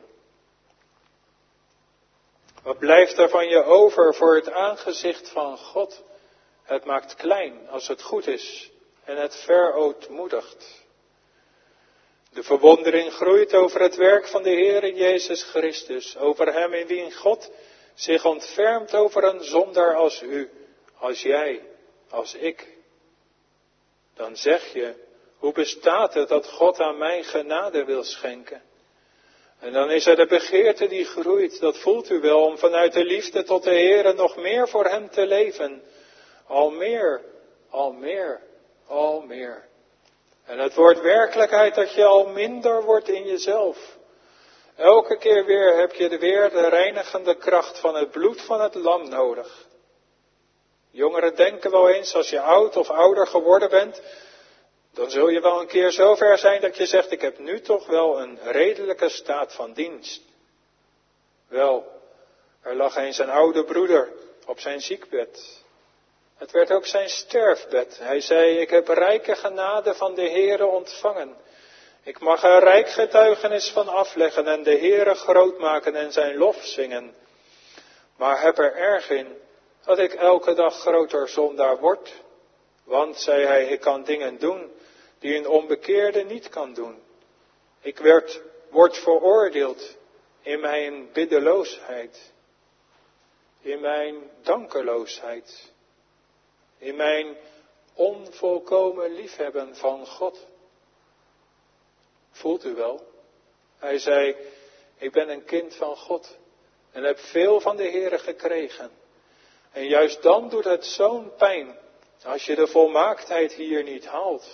Wat blijft er van je over voor het aangezicht van God? Het maakt klein als het goed is en het verootmoedigt. De verwondering groeit over het werk van de Heere Jezus Christus, over Hem in wie God zich ontfermt over een zondaar als u, als jij, als ik. Dan zeg je, hoe bestaat het dat God aan mij genade wil schenken? En dan is er de begeerte die groeit, dat voelt u wel, om vanuit de liefde tot de Heere nog meer voor Hem te leven. Al meer, al meer, al meer. En het wordt werkelijkheid dat je al minder wordt in jezelf. Elke keer weer heb je weer de reinigende kracht van het bloed van het lam nodig. Jongeren denken wel eens, als je oud of ouder geworden bent, dan zul je wel een keer zover zijn dat je zegt, ik heb nu toch wel een redelijke staat van dienst. Wel, er lag eens een oude broeder op zijn ziekbed. Het werd ook zijn sterfbed. Hij zei, ik heb rijke genade van de Heere ontvangen. Ik mag er rijk getuigenis van afleggen en de Heere groot maken en zijn lof zingen. Maar heb er erg in dat ik elke dag groter zondaar word. Want, zei hij, ik kan dingen doen die een onbekeerde niet kan doen. Ik word veroordeeld in mijn biddeloosheid. In mijn dankeloosheid. In mijn onvolkomen liefhebben van God. Voelt u wel? Hij zei, ik ben een kind van God en heb veel van de Heere gekregen. En juist dan doet het zo'n pijn als je de volmaaktheid hier niet haalt.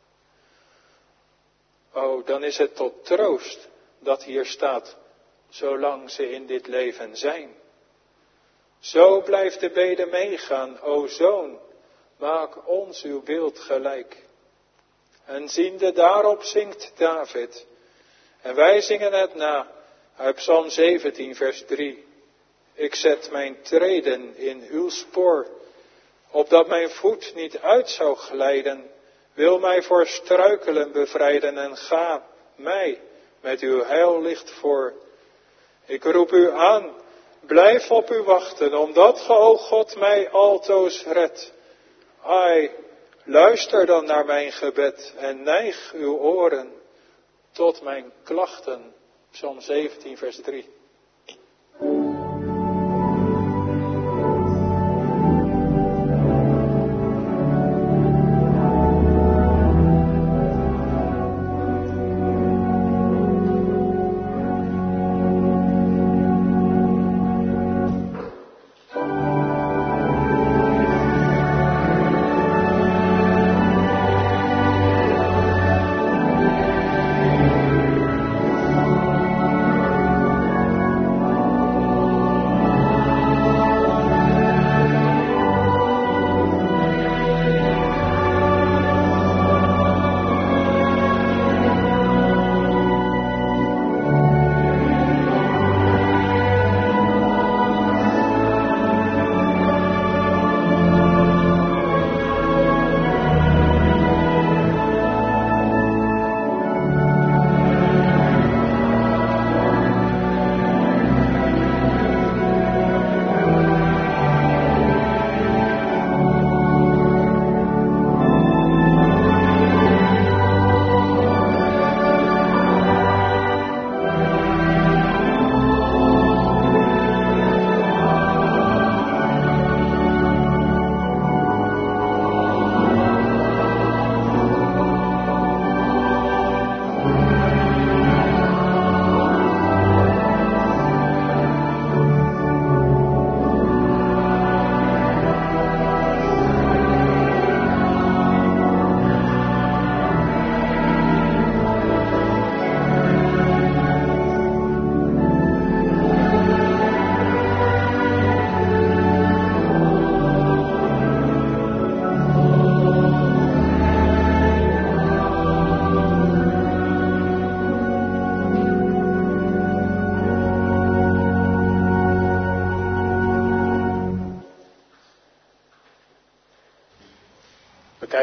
Oh, dan is het tot troost dat hier staat, zolang ze in dit leven zijn. Zo blijft de bede meegaan, o Zoon, maak ons uw beeld gelijk. En ziende daarop zingt David. En wij zingen het na uit Psalm 17 vers 3. Ik zet mijn treden in uw spoor, opdat mijn voet niet uit zou glijden. Wil mij voor struikelen bevrijden en ga mij met uw heillicht voor. Ik roep u aan, blijf op u wachten, omdat ge, o God, mij altoos redt. Ai, luister dan naar mijn gebed en neig uw oren tot mijn klachten. Psalm 17 vers 3.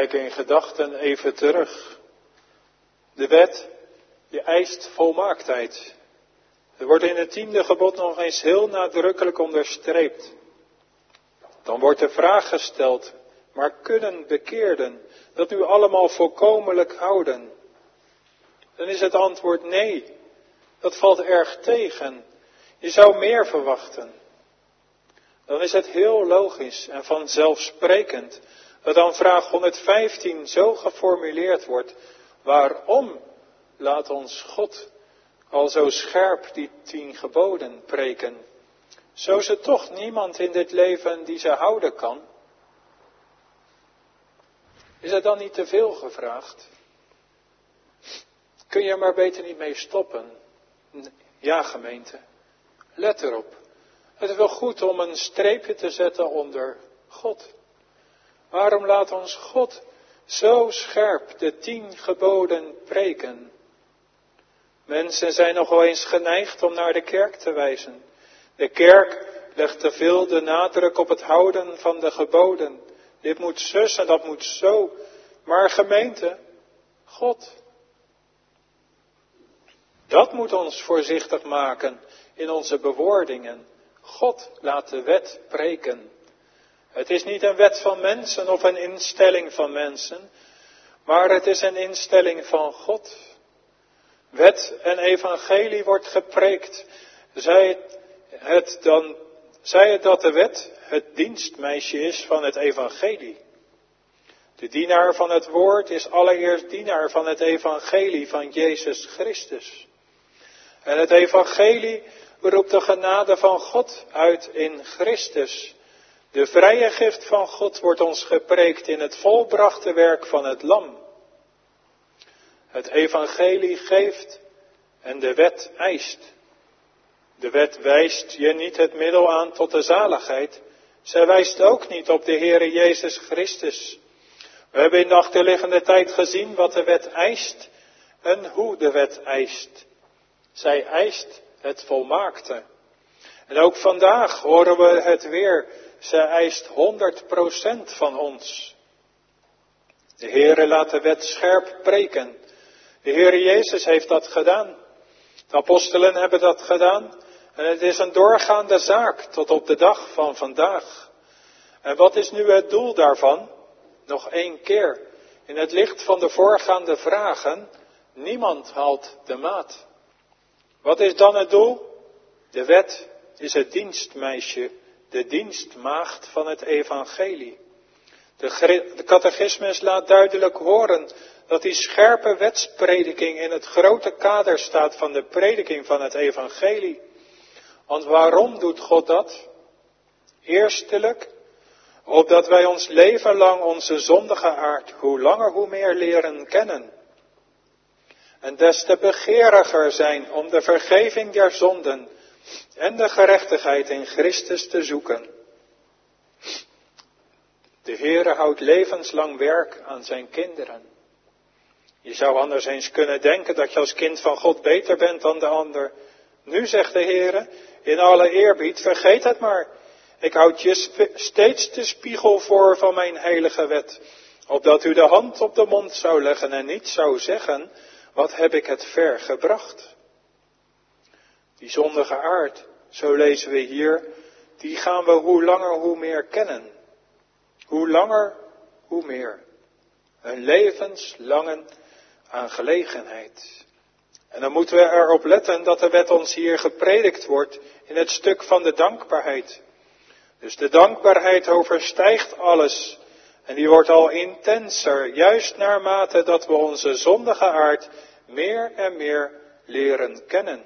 Kijk in gedachten even terug. De wet, die eist volmaaktheid. Er wordt in het 10e gebod nog eens heel nadrukkelijk onderstreept. Dan wordt de vraag gesteld, maar kunnen bekeerden dat nu allemaal volkomenlijk houden? Dan is het antwoord nee, dat valt erg tegen. Je zou meer verwachten. Dan is het heel logisch en vanzelfsprekend dat dan vraag 115 zo geformuleerd wordt. Waarom laat ons God al zo scherp die 10 geboden preken? Zo is er toch niemand in dit leven die ze houden kan. Is het dan niet te veel gevraagd? Kun je er maar beter niet mee stoppen? Ja, gemeente, let erop. Het is wel goed om een streepje te zetten onder God. Waarom laat ons God zo scherp de 10 geboden preken? Mensen zijn nog wel eens geneigd om naar de kerk te wijzen. De kerk legt te veel de nadruk op het houden van de geboden. Dit moet zus en dat moet zo. Maar gemeente, God. Dat moet ons voorzichtig maken in onze bewoordingen. God laat de wet preken. Het is niet een wet van mensen of een instelling van mensen, maar het is een instelling van God. Wet en evangelie wordt gepreekt. Zij het dat de wet het dienstmeisje is van het evangelie. De dienaar van het woord is allereerst dienaar van het evangelie van Jezus Christus. En het evangelie roept de genade van God uit in Christus. De vrije gift van God wordt ons gepreekt in het volbrachte werk van het lam. Het evangelie geeft en de wet eist. De wet wijst je niet het middel aan tot de zaligheid. Zij wijst ook niet op de Heere Jezus Christus. We hebben in de achterliggende tijd gezien wat de wet eist en hoe de wet eist. Zij eist het volmaakte. En ook vandaag horen we het weer. Zij eist 100% van ons. De Heere laat de wet scherp preken. De Heere Jezus heeft dat gedaan. De apostelen hebben dat gedaan. En het is een doorgaande zaak tot op de dag van vandaag. En wat is nu het doel daarvan? Nog 1 keer. In het licht van de voorgaande vragen. Niemand haalt de maat. Wat is dan het doel? De wet is het dienstmeisje, de dienstmaagd van het evangelie. De catechismus laat duidelijk horen dat die scherpe wetsprediking in het grote kader staat van de prediking van het evangelie. Want waarom doet God dat? Eerstelijk, opdat wij ons leven lang onze zondige aard hoe langer hoe meer leren kennen. En des te begeeriger zijn om de vergeving der zonden en de gerechtigheid in Christus te zoeken. De Heere houdt levenslang werk aan zijn kinderen. Je zou anders eens kunnen denken dat je als kind van God beter bent dan de ander. Nu zegt de Heere, in alle eerbied, vergeet het maar. Ik houd je steeds de spiegel voor van mijn heilige wet. Opdat u de hand op de mond zou leggen en niet zou zeggen, wat heb ik het ver gebracht. Die zondige aard, zo lezen we hier, die gaan we hoe langer hoe meer kennen. Hoe langer, hoe meer. Een levenslange aangelegenheid. En dan moeten we erop letten dat de wet ons hier gepredikt wordt in het stuk van de dankbaarheid. Dus de dankbaarheid overstijgt alles. En die wordt al intenser, juist naarmate dat we onze zondige aard meer en meer leren kennen.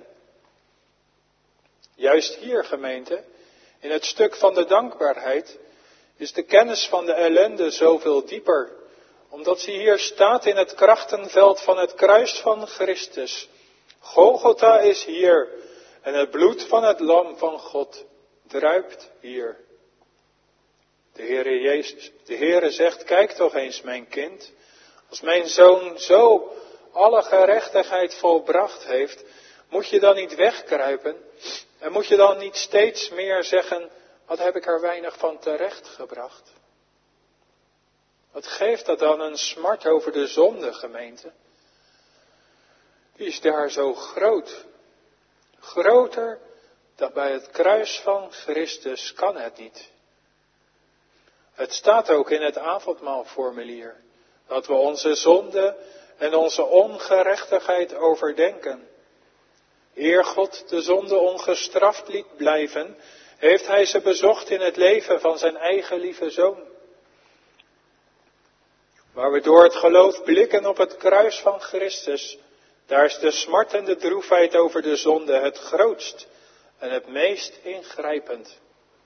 Juist hier, gemeente, in het stuk van de dankbaarheid, is de kennis van de ellende zoveel dieper. Omdat ze hier staat in het krachtenveld van het kruis van Christus. Golgotha is hier en het bloed van het lam van God druipt hier. De Heere zegt, kijk toch eens mijn kind, als mijn zoon zo alle gerechtigheid volbracht heeft, moet je dan niet wegkruipen en moet je dan niet steeds meer zeggen, wat heb ik er weinig van terecht gebracht? Wat geeft dat dan een smart over de zonde, gemeente? Die is daar zo groot. Groter dan bij het kruis van Christus kan het niet. Het staat ook in het avondmaalformulier dat we onze zonde en onze ongerechtigheid overdenken. Eer God de zonde ongestraft liet blijven, heeft hij ze bezocht in het leven van zijn eigen lieve zoon. Waar we door het geloof blikken op het kruis van Christus, daar is de smart en de droefheid over de zonde het grootst en het meest ingrijpend.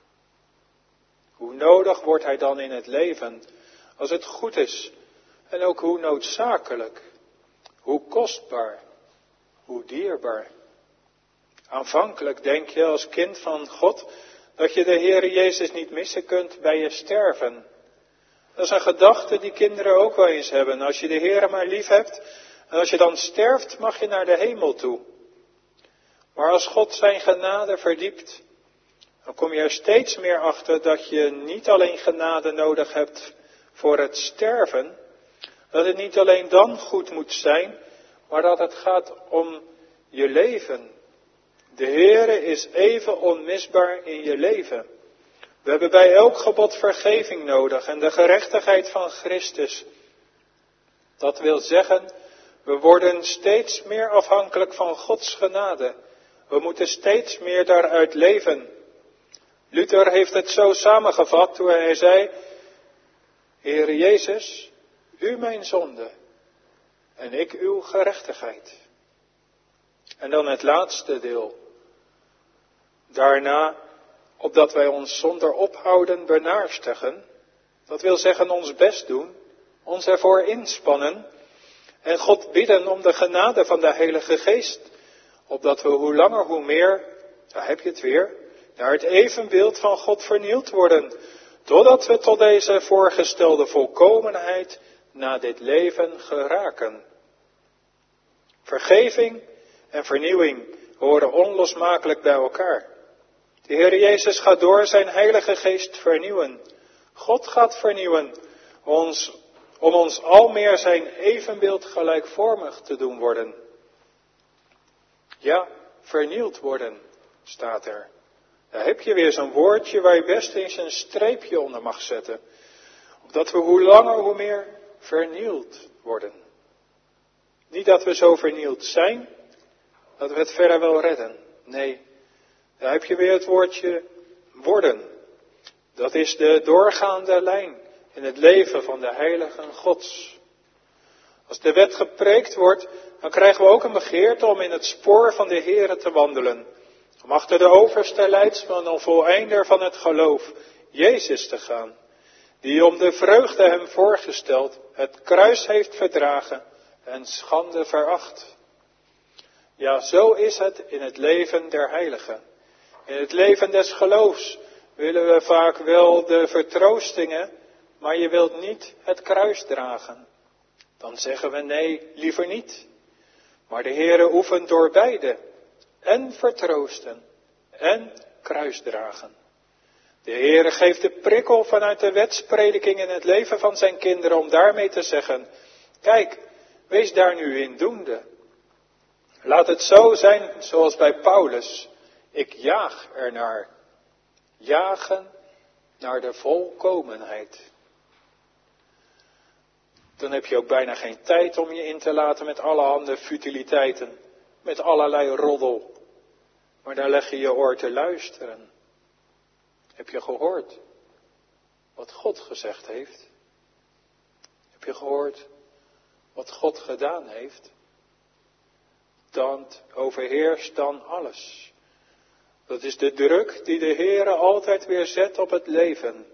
Hoe nodig wordt hij dan in het leven, als het goed is, en ook hoe noodzakelijk, hoe kostbaar, hoe dierbaar. Aanvankelijk denk je als kind van God dat je de Heere Jezus niet missen kunt bij je sterven. Dat is een gedachte die kinderen ook wel eens hebben. Als je de Heere maar lief hebt en als je dan sterft, mag je naar de hemel toe. Maar als God zijn genade verdiept, dan kom je er steeds meer achter dat je niet alleen genade nodig hebt voor het sterven, dat het niet alleen dan goed moet zijn, maar dat het gaat om je leven. De Heere is even onmisbaar in je leven. We hebben bij elk gebod vergeving nodig en de gerechtigheid van Christus. Dat wil zeggen, we worden steeds meer afhankelijk van Gods genade. We moeten steeds meer daaruit leven. Luther heeft het zo samengevat toen hij zei, Heere Jezus, u mijn zonde en ik uw gerechtigheid. En dan het laatste deel. Daarna, opdat wij ons zonder ophouden benaarstigen, dat wil zeggen ons best doen, ons ervoor inspannen en God bidden om de genade van de Heilige Geest, opdat we hoe langer hoe meer, daar heb je het weer, naar het evenbeeld van God vernieuwd worden, totdat we tot deze voorgestelde volkomenheid na dit leven geraken. Vergeving en vernieuwing horen onlosmakelijk bij elkaar. De Heer Jezus gaat door zijn Heilige Geest vernieuwen. God gaat vernieuwen om ons al meer zijn evenbeeld gelijkvormig te doen worden. Ja, vernieuwd worden, staat er. Daar heb je weer zo'n woordje waar je best eens een streepje onder mag zetten. Opdat we hoe langer hoe meer vernieuwd worden. Niet dat we zo vernieuwd zijn, dat we het verder wel redden. Nee, daar heb je weer het woordje worden. Dat is de doorgaande lijn in het leven van de heiligen Gods. Als de wet gepreekt wordt, dan krijgen we ook een begeerte om in het spoor van de Heere te wandelen. Om achter de overste leidsman en voleinder van het geloof, Jezus, te gaan. Die om de vreugde hem voorgesteld het kruis heeft verdragen en schande veracht. Ja, zo is het in het leven der heiligen. In het leven des geloofs willen we vaak wel de vertroostingen, maar je wilt niet het kruis dragen. Dan zeggen we nee, liever niet. Maar de Heere oefent door beide, en vertroosten, en kruisdragen. De Heere geeft de prikkel vanuit de wetsprediking in het leven van zijn kinderen om daarmee te zeggen, kijk, wees daar nu in doende. Laat het zo zijn zoals bij Paulus, ik jaag ernaar. Jagen naar de volkomenheid. Dan heb je ook bijna geen tijd om je in te laten met allerhande futiliteiten, met allerlei roddel. Maar daar leg je je oor te luisteren. Heb je gehoord wat God gezegd heeft? Heb je gehoord wat God gedaan heeft? Dat overheerst dan alles. Dat is de druk die de Heere altijd weer zet op het leven.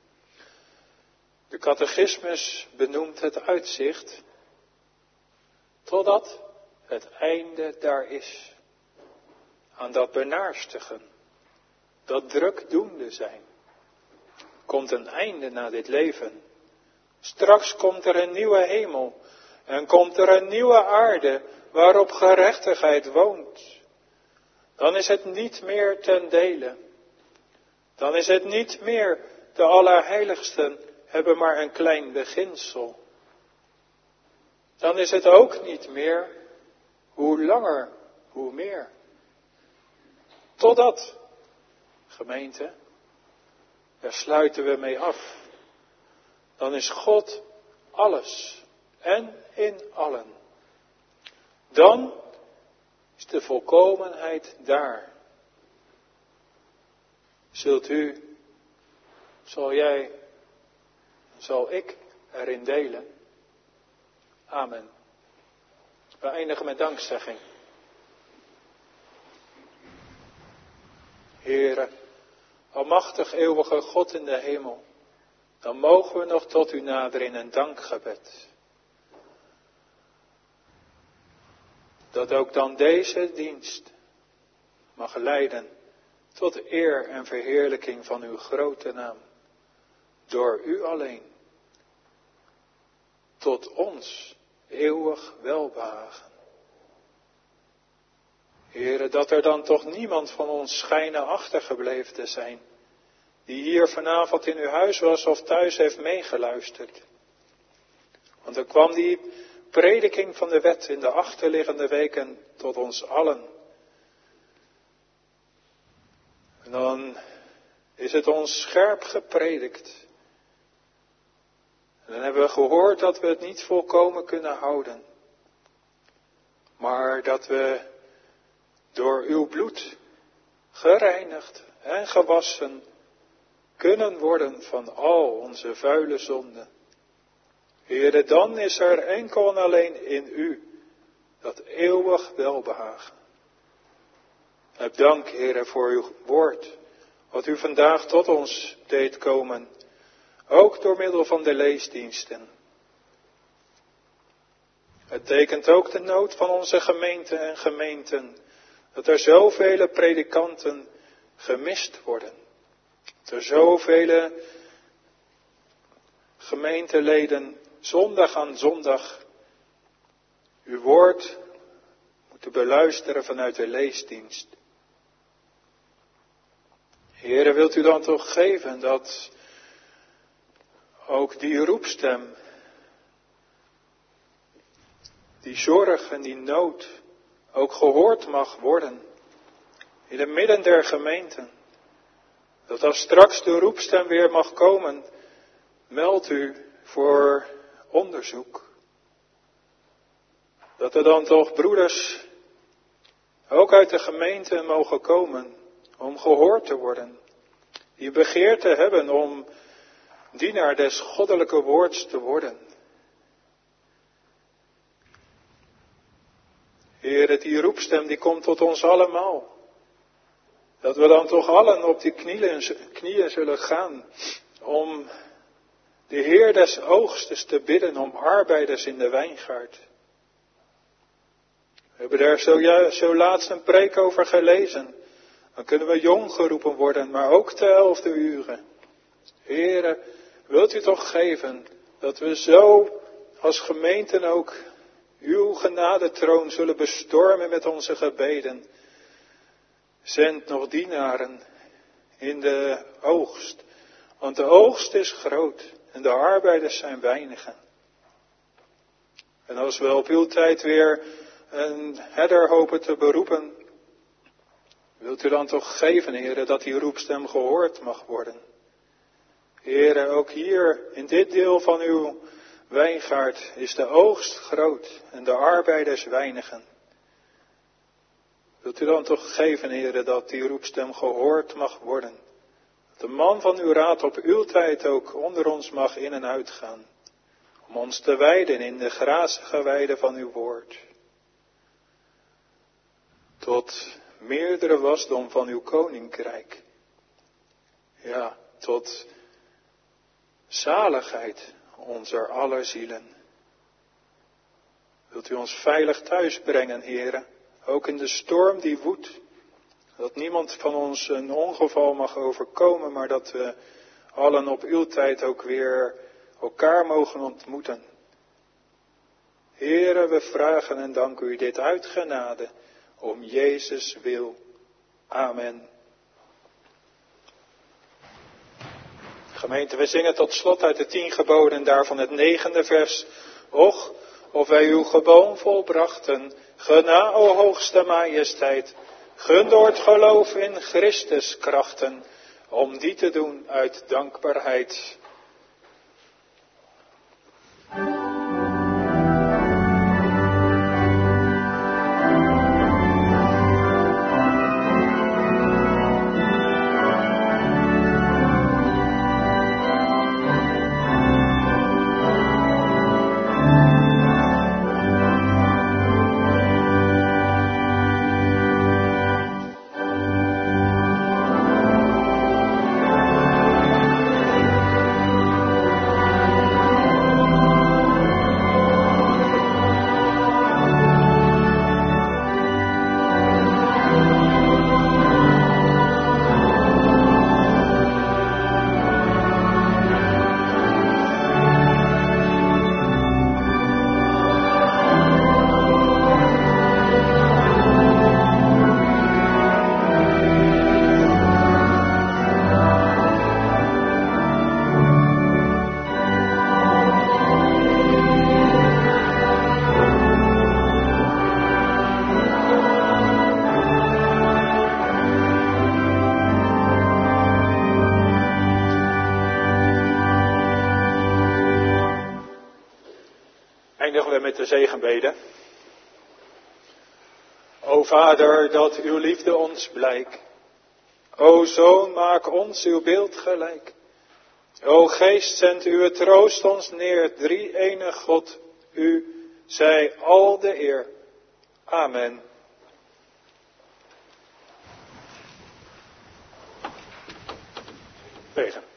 De catechismus benoemt het uitzicht, totdat het einde daar is. Aan dat benaarstigen, dat drukdoende zijn. Komt een einde na dit leven. Straks komt er een nieuwe hemel en komt er een nieuwe aarde waarop gerechtigheid woont. Dan is het niet meer ten dele. Dan is het niet meer de Allerheiligsten hebben maar een klein beginsel. Dan is het ook niet meer, hoe langer, hoe meer. Totdat, gemeente, daar sluiten we mee af. Dan is God alles en in allen. Dan is de volkomenheid daar. Zult u, zal jij, zal ik erin delen. Amen. We eindigen met dankzegging. Heere, almachtig eeuwige God in de hemel, dan mogen we nog tot u naderen in een dankgebed. Dat ook dan deze dienst mag leiden tot eer en verheerlijking van uw grote naam. Door u alleen. Tot ons eeuwig welbehagen. Heere, dat er dan toch niemand van ons schijnen achtergebleven te zijn, die hier vanavond in uw huis was of thuis heeft meegeluisterd. Want er kwam die prediking van de wet in de achterliggende weken tot ons allen. En dan is het ons scherp gepredikt. En dan hebben we gehoord dat we het niet volkomen kunnen houden. Maar dat we door uw bloed gereinigd en gewassen kunnen worden van al onze vuile zonden. Heere, dan is er enkel en alleen in u dat eeuwig welbehagen. Heb dank, Heere, voor uw woord, wat u vandaag tot ons deed komen, ook door middel van de leesdiensten. Het tekent ook de nood van onze gemeente en gemeenten, dat er zoveel predikanten gemist worden. Dat er zoveel gemeenteleden zondag aan zondag uw woord moeten beluisteren vanuit de leesdienst. Heere, wilt u dan toch geven dat ook die roepstem, die zorg en die nood ook gehoord mag worden in het midden der gemeenten. Dat als straks de roepstem weer mag komen, meld u voor onderzoek. Dat er dan toch broeders ook uit de gemeente mogen komen om gehoord te worden. Die begeerte hebben om dienaar des goddelijke woords te worden. Heere, die roepstem die komt tot ons allemaal. Dat we dan toch allen op die knieën zullen gaan om de Heer des oogstes te bidden om arbeiders in de wijngaard. We hebben daar zo laatst een preek over gelezen. Dan kunnen we jong geroepen worden, maar ook te 11e uren. Heere, wilt u toch geven dat we zo als gemeenten ook uw genadetroon zullen bestormen met onze gebeden. Zend nog dienaren in de oogst, want de oogst is groot en de arbeiders zijn weinigen. En als we op uw tijd weer een herder hopen te beroepen, wilt u dan toch geven, Heere, dat die roepstem gehoord mag worden. Heere, ook hier in dit deel van uw wijngaard is de oogst groot en de arbeiders weinigen. Wilt u dan toch geven, Heere, dat die roepstem gehoord mag worden. Dat de man van uw raad op uw tijd ook onder ons mag in en uitgaan. Om ons te wijden in de grazige weide van uw woord. Tot meerdere wasdom van uw koninkrijk. Ja, tot zaligheid onzer aller zielen. Wilt u ons veilig thuis brengen, Heere, ook in de storm die woedt. Dat niemand van ons een ongeval mag overkomen, maar dat we allen op uw tijd ook weer elkaar mogen ontmoeten. Heere, we vragen en danken u dit uit genade, om Jezus wil. Amen. Gemeente, we zingen tot slot uit de 10 geboden, daarvan het 9e vers. Och, of wij uw geboon volbrachten, gena, o hoogste majesteit, gun door het geloof in Christus krachten, om die te doen uit dankbaarheid. Eindigen we met de zegenbede. O Vader, dat uw liefde ons blijk. O Zoon, maak ons uw beeld gelijk. O Geest, zend uw troost ons neer. Drie-enig God, u zij al de eer. Amen. Zegen.